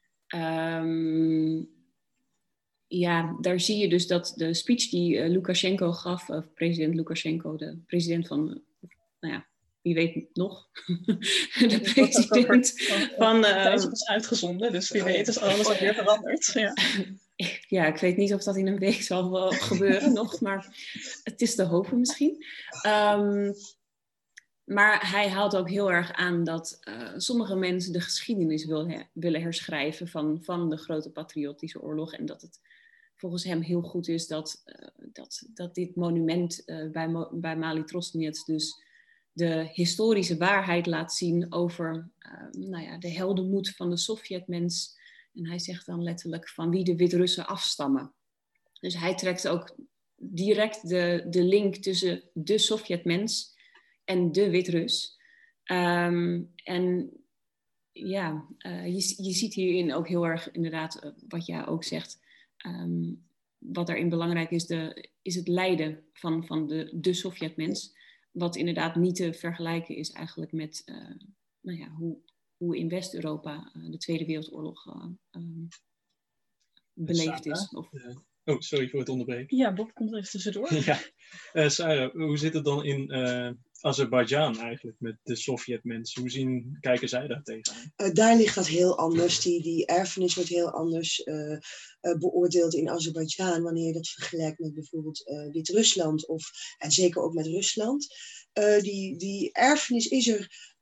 Um, ja, daar zie je dus dat de speech die uh, Lukashenko gaf, uh, president Lukashenko, de president van, uh, nou ja, wie weet nog, de president van... Uh, Hij is uitgezonden, dus wie weet is alles alweer veranderd. Ja. Ja, ik weet niet of dat in een week zal gebeuren nog, maar het is te hopen misschien. Um, Maar hij haalt ook heel erg aan dat uh, sommige mensen de geschiedenis wil he- willen herschrijven van, van de grote patriotische oorlog. En dat het volgens hem heel goed is dat, uh, dat, dat dit monument uh, bij, Mo- bij Mali Trosnets dus de historische waarheid laat zien over uh, nou ja, de heldenmoed van de Sovjetmens. En hij zegt dan letterlijk van wie de Wit-Russen afstammen. Dus hij trekt ook direct de, de link tussen de Sovjetmens en de Wit-Rus. Um, en ja, uh, je, je ziet hierin ook heel erg inderdaad uh, wat jij ook zegt. Um, wat daarin belangrijk is, de, is het lijden van, van de, de Sovjetmens. Wat inderdaad niet te vergelijken is eigenlijk met uh, nou ja, hoe, hoe in West-Europa uh, de Tweede Wereldoorlog uh, um, beleefd is. Of... Uh, oh, sorry voor het onderbreken. Ja, Bob komt even tussendoor. ja. uh, Sarah, hoe zit het dan in uh, Azerbeidzjan eigenlijk met de Sovjetmensen? Hoe zien, kijken zij daar tegenaan? Uh, daar ligt dat heel anders. Die, die erfenis wordt heel anders uh, uh, beoordeeld in Azerbeidzjan, wanneer je dat vergelijkt met bijvoorbeeld uh, Wit-Rusland of en zeker ook met Rusland. Uh, die, die erfenis is er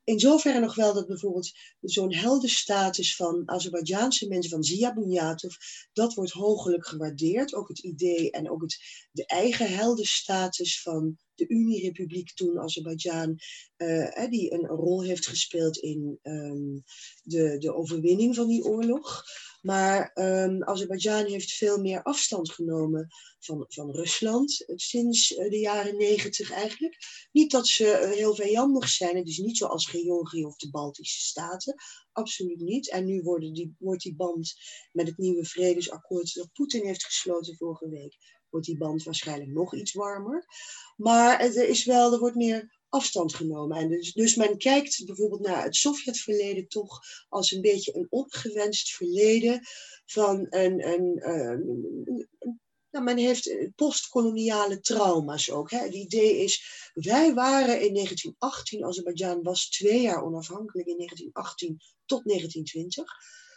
in zoverre nog wel dat bijvoorbeeld zo'n heldenstatus van Azerbaidjaanse mensen, van Zia Bunyatov, dat wordt hoogelijk gewaardeerd. Ook het idee en ook het, de eigen heldenstatus van de Unierepubliek toen, Azerbeidzjan, uh, die een, een rol heeft gespeeld in um, de, de overwinning van die oorlog. Maar um, Azerbeidzjan heeft veel meer afstand genomen van, van Rusland sinds uh, de jaren negentig eigenlijk. Niet dat ze uh, heel vijandig zijn, het is niet zoals Georgië of de Baltische Staten, absoluut niet. En nu worden die, wordt die band met het nieuwe vredesakkoord dat Poetin heeft gesloten vorige week, wordt die band waarschijnlijk nog iets warmer. Maar er is wel, er wordt meer afstand genomen. En dus, dus men kijkt bijvoorbeeld naar het Sovjetverleden toch als een beetje een ongewenst verleden van een, een, een, een nou, men heeft postkoloniale trauma's ook. Hè. Het idee is, wij waren in negentien achttien, Azerbeidzjan was twee jaar onafhankelijk in negentien achttien tot negentien twintig.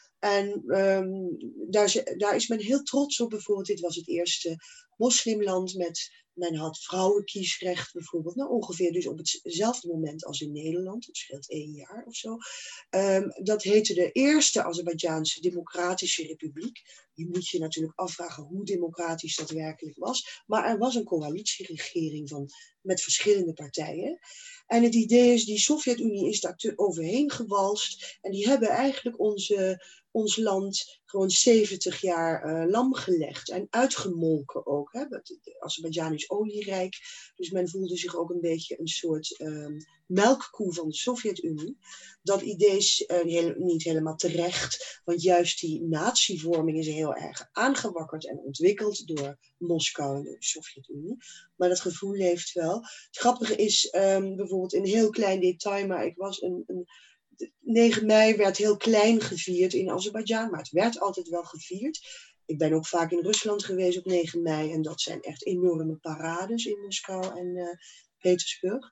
En um, daar, daar is men heel trots op. Bijvoorbeeld, dit was het eerste moslimland met, men had vrouwenkiesrecht bijvoorbeeld. Nou, ongeveer dus op hetzelfde moment als in Nederland. Het scheelt één jaar of zo. Um, dat heette de Eerste Azerbeidzjaanse Democratische Republiek. Je moet je natuurlijk afvragen hoe democratisch dat werkelijk was. Maar er was een coalitieregering van, met verschillende partijen. En het idee is, die Sovjet-Unie is daar overheen gewalst. En die hebben eigenlijk onze, ons land gewoon zeventig jaar uh, lam gelegd. En uitgemolken ook. Hè. Azerbeidzjan is olierijk. Dus men voelde zich ook een beetje een soort um, melkkoe van de Sovjet-Unie. Dat idee is uh, heel, niet helemaal terecht. Want juist die natievorming is heel erg aangewakkerd en ontwikkeld door Moskou en de Sovjet-Unie. Maar dat gevoel leeft wel. Het grappige is um, bijvoorbeeld een heel klein detail, maar ik was een, een negen mei werd heel klein gevierd in Azerbeidzjan, maar het werd altijd wel gevierd. Ik ben ook vaak in Rusland geweest op negen mei en dat zijn echt enorme parades in Moskou en uh, Petersburg.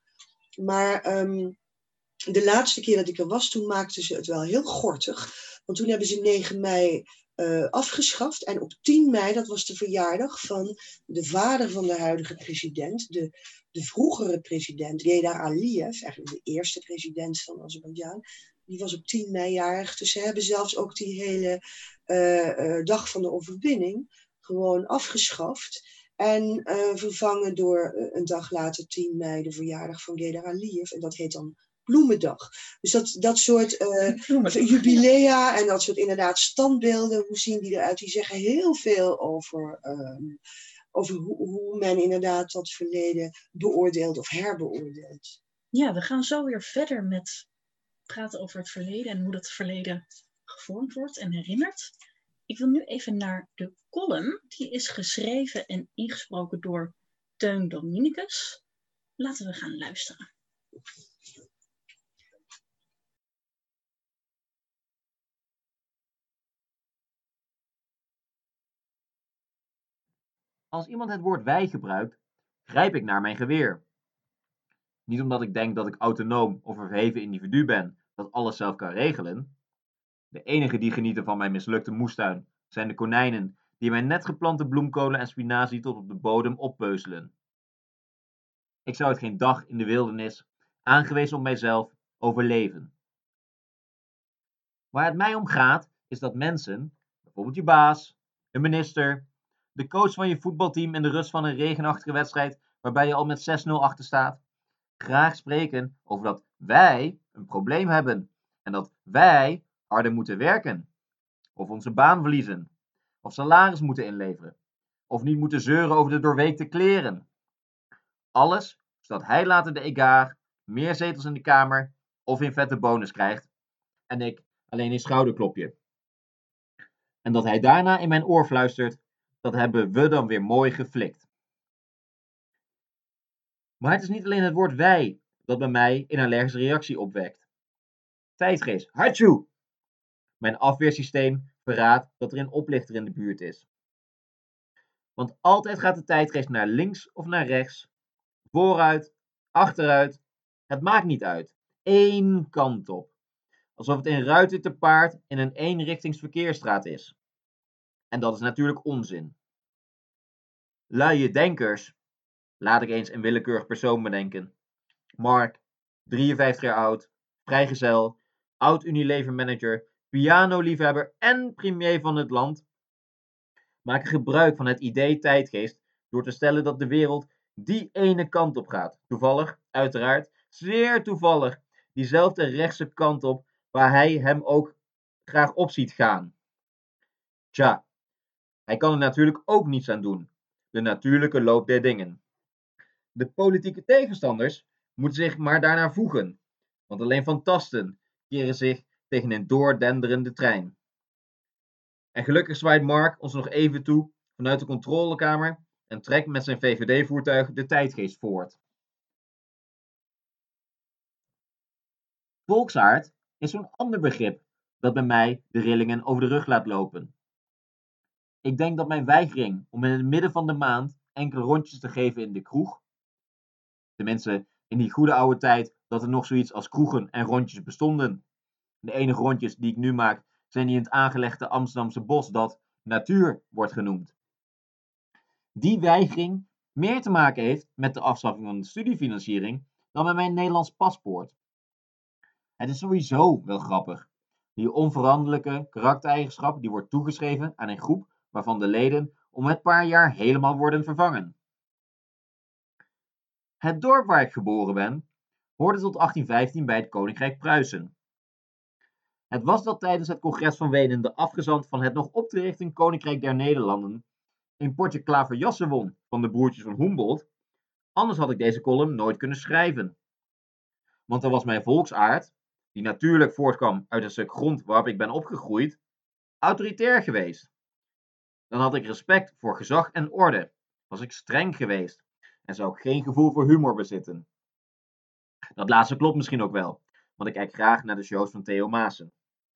Maar um, de laatste keer dat ik er was, toen maakten ze het wel heel gortig. Want toen hebben ze negen mei uh, afgeschaft. En op tien mei, dat was de verjaardag van de vader van de huidige president. De, de vroegere president, Geydar Aliyev, eigenlijk de eerste president van Azerbeidzjan. Die was op tien mei jarig. Dus ze hebben zelfs ook die hele uh, uh, dag van de overwinning gewoon afgeschaft. En uh, vervangen door uh, een dag later, tien mei, de verjaardag van Geydar Aliyev. En dat heet dan Bloemendag. Dus dat, dat soort uh, jubilea en dat soort inderdaad standbeelden, hoe zien die eruit? Die zeggen heel veel over, um, over hoe, hoe men inderdaad dat verleden beoordeelt of herbeoordeelt. Ja, we gaan zo weer verder met praten over het verleden en hoe dat verleden gevormd wordt en herinnert. Ik wil nu even naar de column. Die is geschreven en ingesproken door Teun Dominicus. Laten we gaan luisteren. Als iemand het woord wij gebruikt, grijp ik naar mijn geweer. Niet omdat ik denk dat ik autonoom of een verheven individu ben dat alles zelf kan regelen. De enigen die genieten van mijn mislukte moestuin zijn de konijnen die mijn net geplante bloemkolen en spinazie tot op de bodem oppeuzelen. Ik zou het geen dag in de wildernis, aangewezen op mijzelf, overleven. Waar het mij om gaat, is dat mensen, bijvoorbeeld je baas, een minister, de coach van je voetbalteam in de rust van een regenachtige wedstrijd waarbij je al met zes nul achter staat, graag spreken over dat wij een probleem hebben en dat wij harder moeten werken, of onze baan verliezen, of salaris moeten inleveren, of niet moeten zeuren over de doorweekte kleren. Alles zodat hij later de egaar, meer zetels in de Kamer of in vette bonus krijgt en ik alleen een schouderklopje. En dat hij daarna in mijn oor fluistert, dat hebben we dan weer mooi geflikt. Maar het is niet alleen het woord wij dat bij mij een allergische reactie opwekt. Tijdgeest, hatsjoe! Mijn afweersysteem verraadt dat er een oplichter in de buurt is. Want altijd gaat de tijdgeest naar links of naar rechts, vooruit, achteruit, het maakt niet uit. Eén kant op. Alsof het een ruiter te paard in een eenrichtingsverkeersstraat is. En dat is natuurlijk onzin. Luie denkers, laat ik eens een willekeurig persoon bedenken. Mark, drieënvijftig jaar oud, vrijgezel, oud-Unilever-manager, pianoliefhebber en premier van het land, maken gebruik van het idee tijdgeest door te stellen dat de wereld die ene kant op gaat. Toevallig, uiteraard, zeer toevallig, diezelfde rechtse kant op waar hij hem ook graag op ziet gaan. Tja, hij kan er natuurlijk ook niets aan doen. De natuurlijke loop der dingen. De politieke tegenstanders moeten zich maar daarnaar voegen, want alleen fantasten keren zich tegen een doordenderende trein. En gelukkig zwaait Mark ons nog even toe vanuit de controlekamer en trekt met zijn V V D-voertuig de tijdgeest voort. Volksaard is zo'n ander begrip dat bij mij de rillingen over de rug laat lopen. Ik denk dat mijn weigering om in het midden van de maand enkele rondjes te geven in de kroeg, tenminste in die goede oude tijd dat er nog zoiets als kroegen en rondjes bestonden. De enige rondjes die ik nu maak zijn die in het aangelegde Amsterdamse bos dat natuur wordt genoemd. Die weigering meer te maken heeft met de afschaffing van de studiefinanciering dan met mijn Nederlands paspoort. Het is sowieso wel grappig. Die onveranderlijke karaktereigenschap die wordt toegeschreven aan een groep waarvan de leden om het paar jaar helemaal worden vervangen. Het dorp waar ik geboren ben, hoorde tot achttien vijftien bij het Koninkrijk Pruisen. Het was dat tijdens het congres van Wenen de afgezant van het nog op te richten Koninkrijk der Nederlanden een potje klaverjassen won van de broertjes van Humboldt, anders had ik deze column nooit kunnen schrijven. Want dan was mijn volksaard, die natuurlijk voortkwam uit een stuk grond waarop ik ben opgegroeid, autoritair geweest. Dan had ik respect voor gezag en orde, was ik streng geweest en zou ik geen gevoel voor humor bezitten. Dat laatste klopt misschien ook wel, want ik kijk graag naar de shows van Theo Maassen.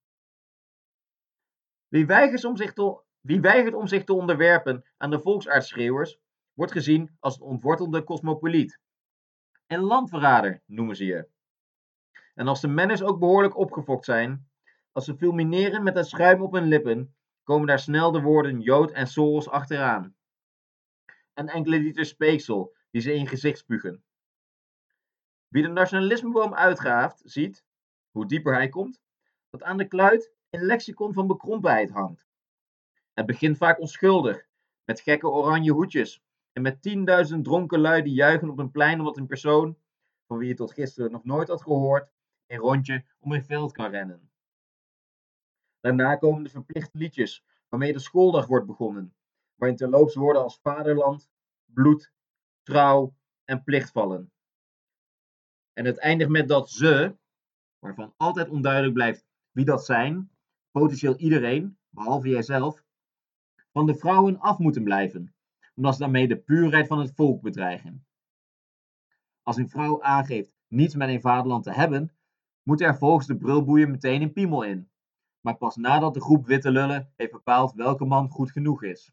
Wie weigert om zich te, wie weigert om zich te onderwerpen aan de volksaardschreeuwers, wordt gezien als een ontwortelde cosmopoliet. En landverrader noemen ze je. En als de manners ook behoorlijk opgefokt zijn, als ze fulmineren met het schuim op hun lippen, komen daar snel de woorden Jood en Soros achteraan. En enkele liter speeksel die ze in je gezicht spugen. Wie de nationalismeboom uitgraaft, ziet, hoe dieper hij komt, dat aan de kluit een lexicon van bekrompenheid hangt. Het begint vaak onschuldig, met gekke oranje hoedjes en met tienduizend dronken lui die juichen op een plein omdat een persoon, van wie je tot gisteren nog nooit had gehoord, een rondje om een veld kan rennen. Daarna komen de verplichte liedjes, waarmee de schooldag wordt begonnen, waarin terloops woorden als vaderland, bloed, trouw en plicht vallen. En het eindigt met dat ze, waarvan altijd onduidelijk blijft wie dat zijn, potentieel iedereen, behalve jijzelf, van de vrouwen af moeten blijven, omdat ze daarmee de puurheid van het volk bedreigen. Als een vrouw aangeeft niets met een vaderland te hebben, moet er volgens de brulboeien meteen een piemel in, maar pas nadat de groep witte lullen heeft bepaald welke man goed genoeg is.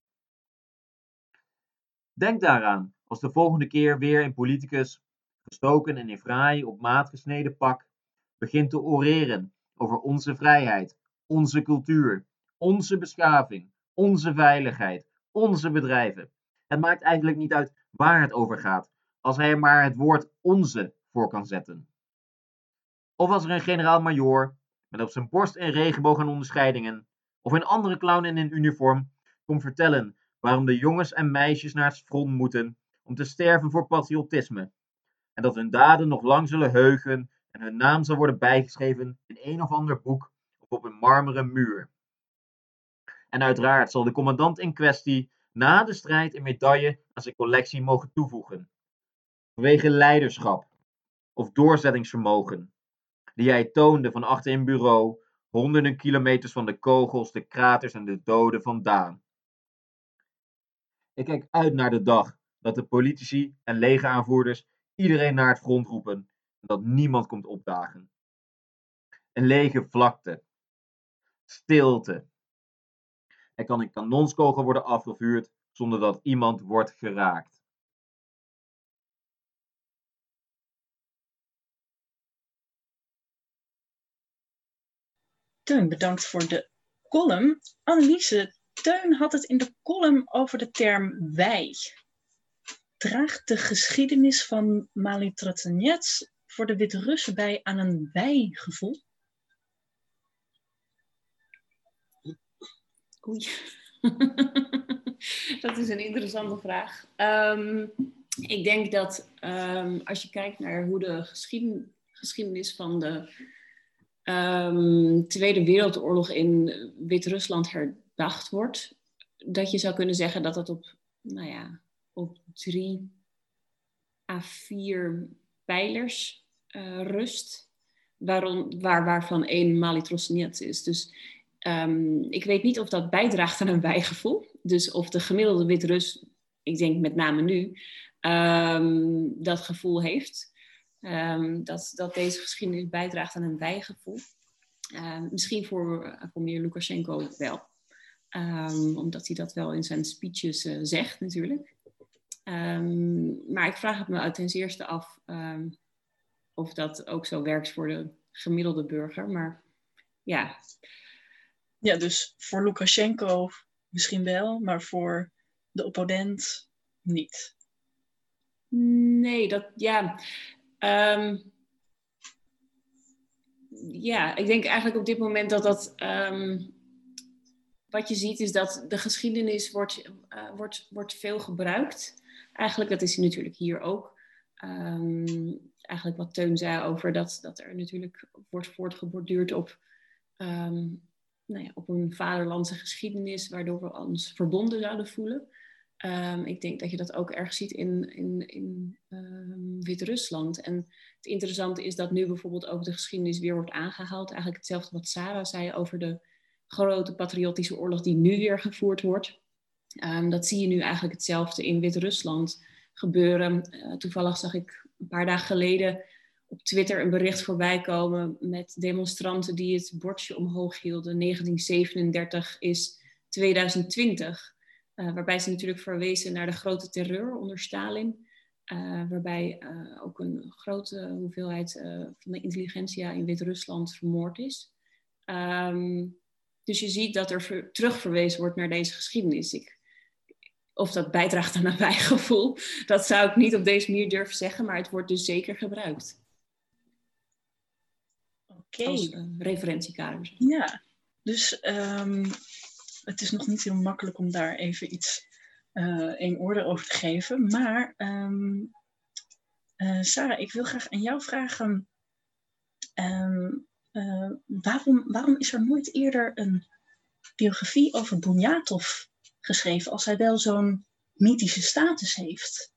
Denk daaraan als de volgende keer weer een politicus, gestoken in een fraai op maat gesneden pak, begint te oreren over onze vrijheid, onze cultuur, onze beschaving, onze veiligheid, onze bedrijven. Het maakt eigenlijk niet uit waar het over gaat, als hij er maar het woord onze voor kan zetten. Of als er een generaal-majoor, met op zijn borst een regenboog en onderscheidingen, of een andere clown in een uniform, komt vertellen waarom de jongens en meisjes naar het front moeten om te sterven voor patriotisme, en dat hun daden nog lang zullen heugen en hun naam zal worden bijgeschreven in een of ander boek of op een marmeren muur. En uiteraard zal de commandant in kwestie na de strijd een medaille aan zijn collectie mogen toevoegen, vanwege leiderschap of doorzettingsvermogen, die hij toonde van achter een bureau, honderden kilometers van de kogels, de kraters en de doden vandaan. Ik kijk uit naar de dag dat de politici en legeraanvoerders iedereen naar het front roepen en dat niemand komt opdagen. Een lege vlakte. Stilte. Er kan een kanonskogel worden afgevuurd zonder dat iemand wordt geraakt. Teun, bedankt voor de column. Anneliese, Teun had het in de column over de term wij. Draagt de geschiedenis van Mali Trataniets voor de Wit-Russen bij aan een wij-gevoel? Oei. Dat is een interessante vraag. Um, ik denk dat um, als je kijkt naar hoe de geschieden, geschiedenis van de um, Tweede Wereldoorlog in Wit-Rusland herdacht wordt, dat je zou kunnen zeggen dat dat op, nou ja, op drie à vier pijlers uh, rust, waarom, waar, waarvan één Mali Trosniet is. Dus um, ik weet niet of dat bijdraagt aan een wijgevoel. Dus of de gemiddelde Wit-Rus, ik denk met name nu, um, dat gevoel heeft. Um, dat, dat deze geschiedenis bijdraagt aan een wijgevoel. Um, misschien voor, voor meneer Lukashenko wel. Um, omdat hij dat wel in zijn speeches uh, zegt natuurlijk. Um, maar ik vraag het me ten eerste af um, of dat ook zo werkt voor de gemiddelde burger. Maar ja. Ja, dus voor Lukashenko misschien wel, maar voor de opponent niet. Nee, dat ja. Um, ja, ik denk eigenlijk op dit moment dat dat. Um, wat je ziet is dat de geschiedenis wordt, uh, wordt, wordt veel gebruikt. Eigenlijk, dat is natuurlijk hier ook. Um, eigenlijk wat Teun zei over dat, dat er natuurlijk wordt voortgeborduurd op, um, nou ja, op een vaderlandse geschiedenis, waardoor we ons verbonden zouden voelen. Um, ik denk dat je dat ook erg ziet in, in, in um, Wit-Rusland. En het interessante is dat nu bijvoorbeeld ook de geschiedenis weer wordt aangehaald. Eigenlijk hetzelfde wat Sarah zei over de grote patriotische oorlog die nu weer gevoerd wordt. Um, dat zie je nu eigenlijk hetzelfde in Wit-Rusland gebeuren. Uh, toevallig zag ik een paar dagen geleden op Twitter een bericht voorbij komen met demonstranten die het bordje omhoog hielden. negentien zevenendertig is tweeduizend twintig. Uh, waarbij ze natuurlijk verwezen naar de grote terreur onder Stalin. Uh, waarbij uh, ook een grote hoeveelheid uh, van de intelligentsia in Wit-Rusland vermoord is. Um, dus je ziet dat er ver- terugverwezen wordt naar deze geschiedenis. Ik, of dat bijdraagt aan een wijgevoel, dat zou ik niet op deze manier durven zeggen, maar het wordt dus zeker gebruikt. Oké. Okay. Als uh, referentiekader. Ja, dus um, het is nog niet heel makkelijk om daar even iets uh, in orde over te geven. Maar um, uh, Sarah, ik wil graag aan jou vragen, um, uh, waarom, waarom is er nooit eerder een biografie over Bunyatov geschreven, als hij wel zo'n mythische status heeft?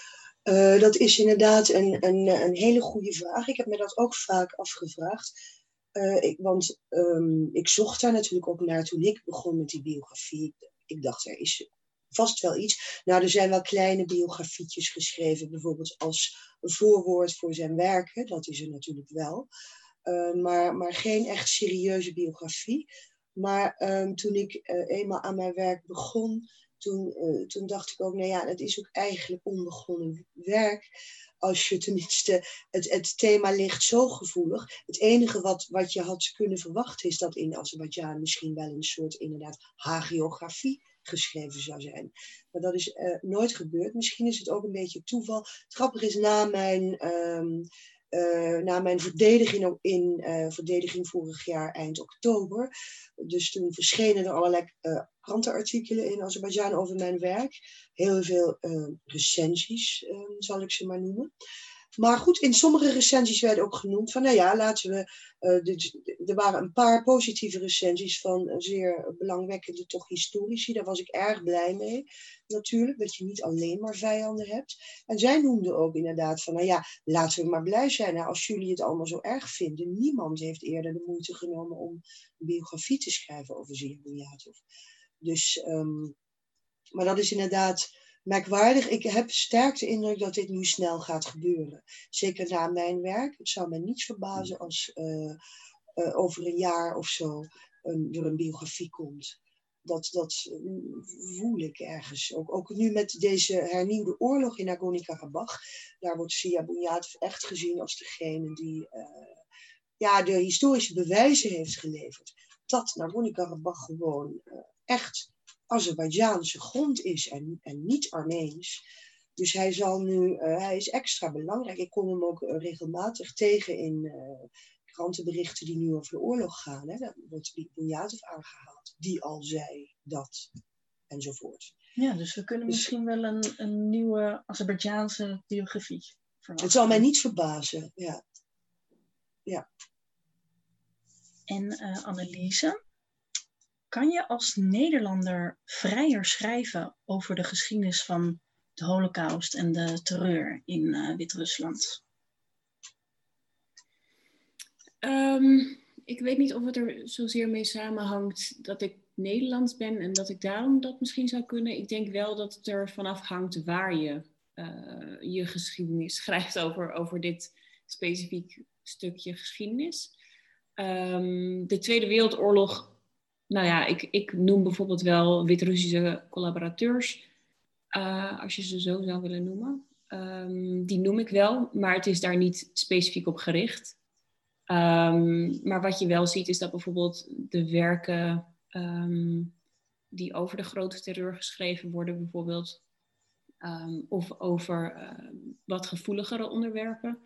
Uh, dat is inderdaad een, een, een hele goede vraag. Ik heb me dat ook vaak afgevraagd. Uh, ik, want um, ik zocht daar natuurlijk ook naar toen ik begon met die biografie. Ik dacht, er is vast wel iets. Nou, er zijn wel kleine biografietjes geschreven, bijvoorbeeld als een voorwoord voor zijn werken. Dat is er natuurlijk wel. Uh, maar, maar geen echt serieuze biografie. Maar um, toen ik uh, eenmaal aan mijn werk begon, toen, uh, toen dacht ik ook, nou ja, het is ook eigenlijk onbegonnen werk. Als je tenminste, het, het thema ligt zo gevoelig. Het enige wat, wat je had kunnen verwachten is dat in Azerbeidzjan misschien wel een soort inderdaad hagiografie geschreven zou zijn. Maar dat is uh, nooit gebeurd. Misschien is het ook een beetje toeval. Het grappige is, na mijn... Um, Uh, na mijn verdediging, in, uh, verdediging vorig jaar eind oktober. Dus toen verschenen er allerlei uh, krantenartikelen in Azerbeidzjan over mijn werk. Heel veel uh, recensies, uh, zal ik ze maar noemen. Maar goed, in sommige recensies werd ook genoemd van, nou ja, laten we... Uh, de, er waren een paar positieve recensies van zeer belangwekkende, toch historici. Daar was ik erg blij mee, natuurlijk, dat je niet alleen maar vijanden hebt. En zij noemden ook inderdaad van, nou ja, laten we maar blij zijn. Nou, als jullie het allemaal zo erg vinden, niemand heeft eerder de moeite genomen om een biografie te schrijven over Zia Bunyatov. Dus, um, maar dat is inderdaad merkwaardig. Ik heb sterk de indruk dat dit nu snel gaat gebeuren. Zeker na mijn werk. Het zou mij niets verbazen als uh, uh, over een jaar of zo een, er een biografie komt. Dat, dat uh, voel ik ergens. Ook, ook nu met deze hernieuwde oorlog in Nagorno-Karabakh. Daar wordt Zia Bunyatov echt gezien als degene die uh, ja, de historische bewijzen heeft geleverd. Dat Nagorno-Karabakh gewoon uh, echt Azerbeidzjaanse grond is en, en niet Armeens. Dus hij zal nu, uh, hij is extra belangrijk. Ik kom hem ook uh, regelmatig tegen in uh, krantenberichten die nu over de oorlog gaan. Hè. Daar wordt Bunyatov aangehaald, die al zei dat, enzovoort. Ja, dus we kunnen dus, misschien wel een, een nieuwe Azerbeidzjaanse biografie verwachten. Het zal mij niet verbazen, ja. ja. En uh, Anneliese, kan je als Nederlander vrijer schrijven over de geschiedenis van de Holocaust en de terreur in uh, Wit-Rusland? Um, ik weet niet of het er zozeer mee samenhangt dat ik Nederlands ben en dat ik daarom dat misschien zou kunnen. Ik denk wel dat het er vanaf hangt waar je uh, je geschiedenis schrijft over, over dit specifiek stukje geschiedenis. Um, de Tweede Wereldoorlog, nou ja, ik, ik noem bijvoorbeeld wel Wit-Russische collaborateurs, uh, als je ze zo zou willen noemen. Um, die noem ik wel, maar het is daar niet specifiek op gericht. Um, maar wat je wel ziet is dat bijvoorbeeld de werken um, die over de grote terreur geschreven worden bijvoorbeeld, um, of over uh, wat gevoeligere onderwerpen,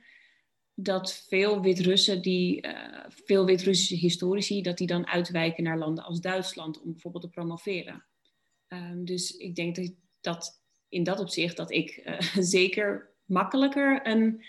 dat veel Wit-Russen, die, uh, veel Wit-Russische historici, dat die dan uitwijken naar landen als Duitsland om bijvoorbeeld te promoveren. Um, dus ik denk dat, dat in dat opzicht dat ik uh, zeker makkelijker een,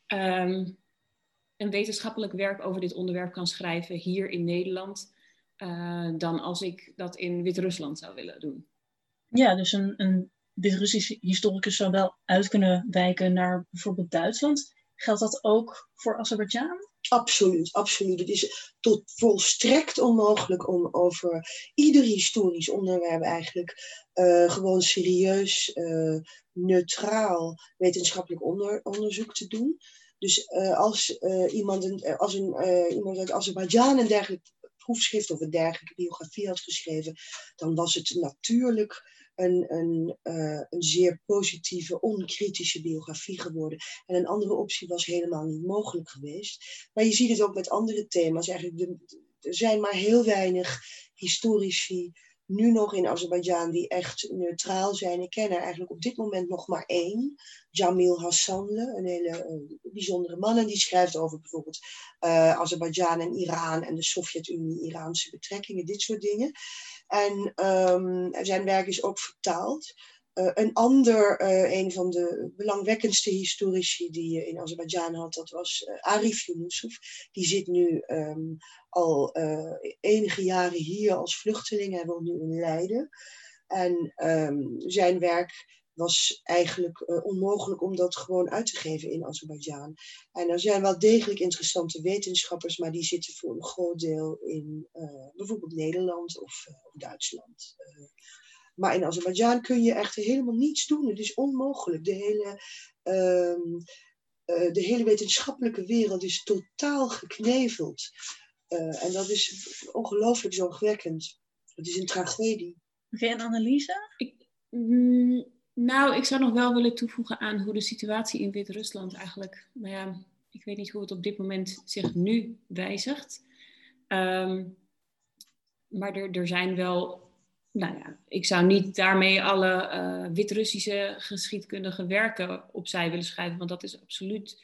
um, een wetenschappelijk werk over dit onderwerp kan schrijven hier in Nederland, uh, dan als ik dat in Wit-Rusland zou willen doen. Ja, dus een, een Wit-Russische historicus zou wel uit kunnen wijken naar bijvoorbeeld Duitsland. Geldt dat ook voor Azerbeidzjan? Absoluut, absoluut. Het is tot volstrekt onmogelijk om over ieder historisch onderwerp eigenlijk uh, gewoon serieus, uh, neutraal wetenschappelijk onder, onderzoek te doen. Dus uh, als, uh, iemand, een, als een, uh, iemand uit Azerbeidzjan een dergelijk proefschrift of een dergelijke biografie had geschreven, dan was het natuurlijk Een, een, uh, een zeer positieve, onkritische biografie geworden. En een andere optie was helemaal niet mogelijk geweest. Maar je ziet het ook met andere thema's. Eigenlijk de, er zijn maar heel weinig historici nu nog in Azerbeidzjan die echt neutraal zijn. Ik ken er eigenlijk op dit moment nog maar één. Jamil Hassanli, een hele uh, bijzondere man. En die schrijft over bijvoorbeeld uh, Azerbeidzjan en Iran en de Sovjet-Unie-Iraanse betrekkingen, dit soort dingen. En um, zijn werk is ook vertaald. Uh, een ander, uh, een van de belangwekkendste historici die je in Azerbeidzjan had, dat was uh, Arif Yunusov. Die zit nu um, al uh, enige jaren hier als vluchteling. Hij woont nu in Leiden. En um, zijn werk was eigenlijk uh, onmogelijk om dat gewoon uit te geven in Azerbeidzjan. En er zijn wel degelijk interessante wetenschappers, maar die zitten voor een groot deel in uh, bijvoorbeeld Nederland of, uh, of Duitsland. Uh, maar in Azerbeidzjan kun je echt helemaal niets doen. Het is onmogelijk. De hele, uh, uh, de hele wetenschappelijke wereld is totaal gekneveld. Uh, en dat is ongelooflijk zorgwekkend. Het is een tragedie. Oké, okay, en Anneliese? Ik, mm, nou, ik zou nog wel willen toevoegen aan hoe de situatie in Wit-Rusland eigenlijk, nou ja, ik weet niet hoe het op dit moment zich nu wijzigt. Um, maar er, er zijn wel, nou ja, ik zou niet daarmee alle uh, Wit-Russische geschiedkundige werken opzij willen schrijven, want dat is absoluut,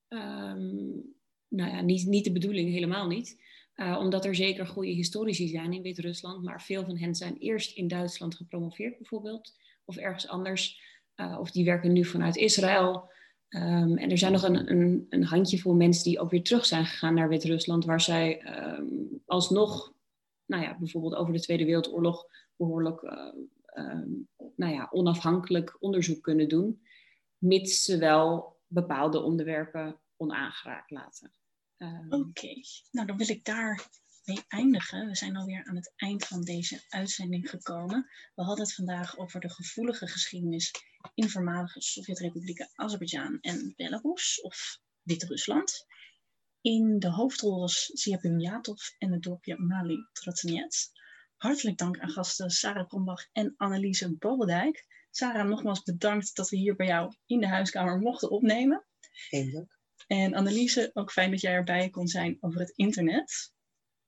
um, nou ja, niet, niet de bedoeling, helemaal niet. Uh, omdat er zeker goede historici zijn in Wit-Rusland, maar veel van hen zijn eerst in Duitsland gepromoveerd bijvoorbeeld, of ergens anders, uh, of die werken nu vanuit Israël. Um, en er zijn nog een, een, een handjevol mensen die ook weer terug zijn gegaan naar Wit-Rusland, waar zij um, alsnog, nou ja, bijvoorbeeld over de Tweede Wereldoorlog behoorlijk uh, um, nou ja, onafhankelijk onderzoek kunnen doen, mits ze wel bepaalde onderwerpen onaangeraakt laten. Um, Oké, okay. Nou dan wil ik daar mee eindigen. We zijn alweer aan het eind van deze uitzending gekomen. We hadden het vandaag over de gevoelige geschiedenis in voormalige Sovjet-republieken Azerbeidzjan en Belarus, of Wit-Rusland. In de hoofdrol was Zia Bunyatov en het dorpje Mali Trostenets. Hartelijk dank aan gasten Sarah Krombach en Anneliese Bobbeldijk. Sarah, nogmaals bedankt dat we hier bij jou in de huiskamer mochten opnemen. Geen dank. En Anneliese, ook fijn dat jij erbij kon zijn over het internet.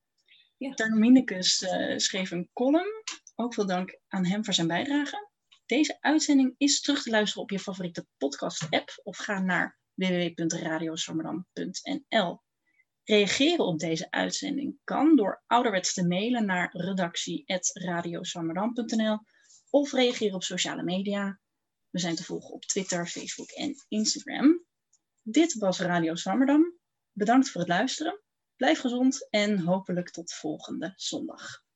Ja. Terminicus uh, schreef een column. Ook veel dank aan hem voor zijn bijdrage. Deze uitzending is terug te luisteren op je favoriete podcast-app of ga naar w w w punt radio swammerdam punt n l. Reageren op deze uitzending kan door ouderwets te mailen naar redactie apenstaartje radio swammerdam punt n l of reageren op sociale media. We zijn te volgen op Twitter, Facebook en Instagram. Dit was Radio Swammerdam. Bedankt voor het luisteren. Blijf gezond en hopelijk tot volgende zondag.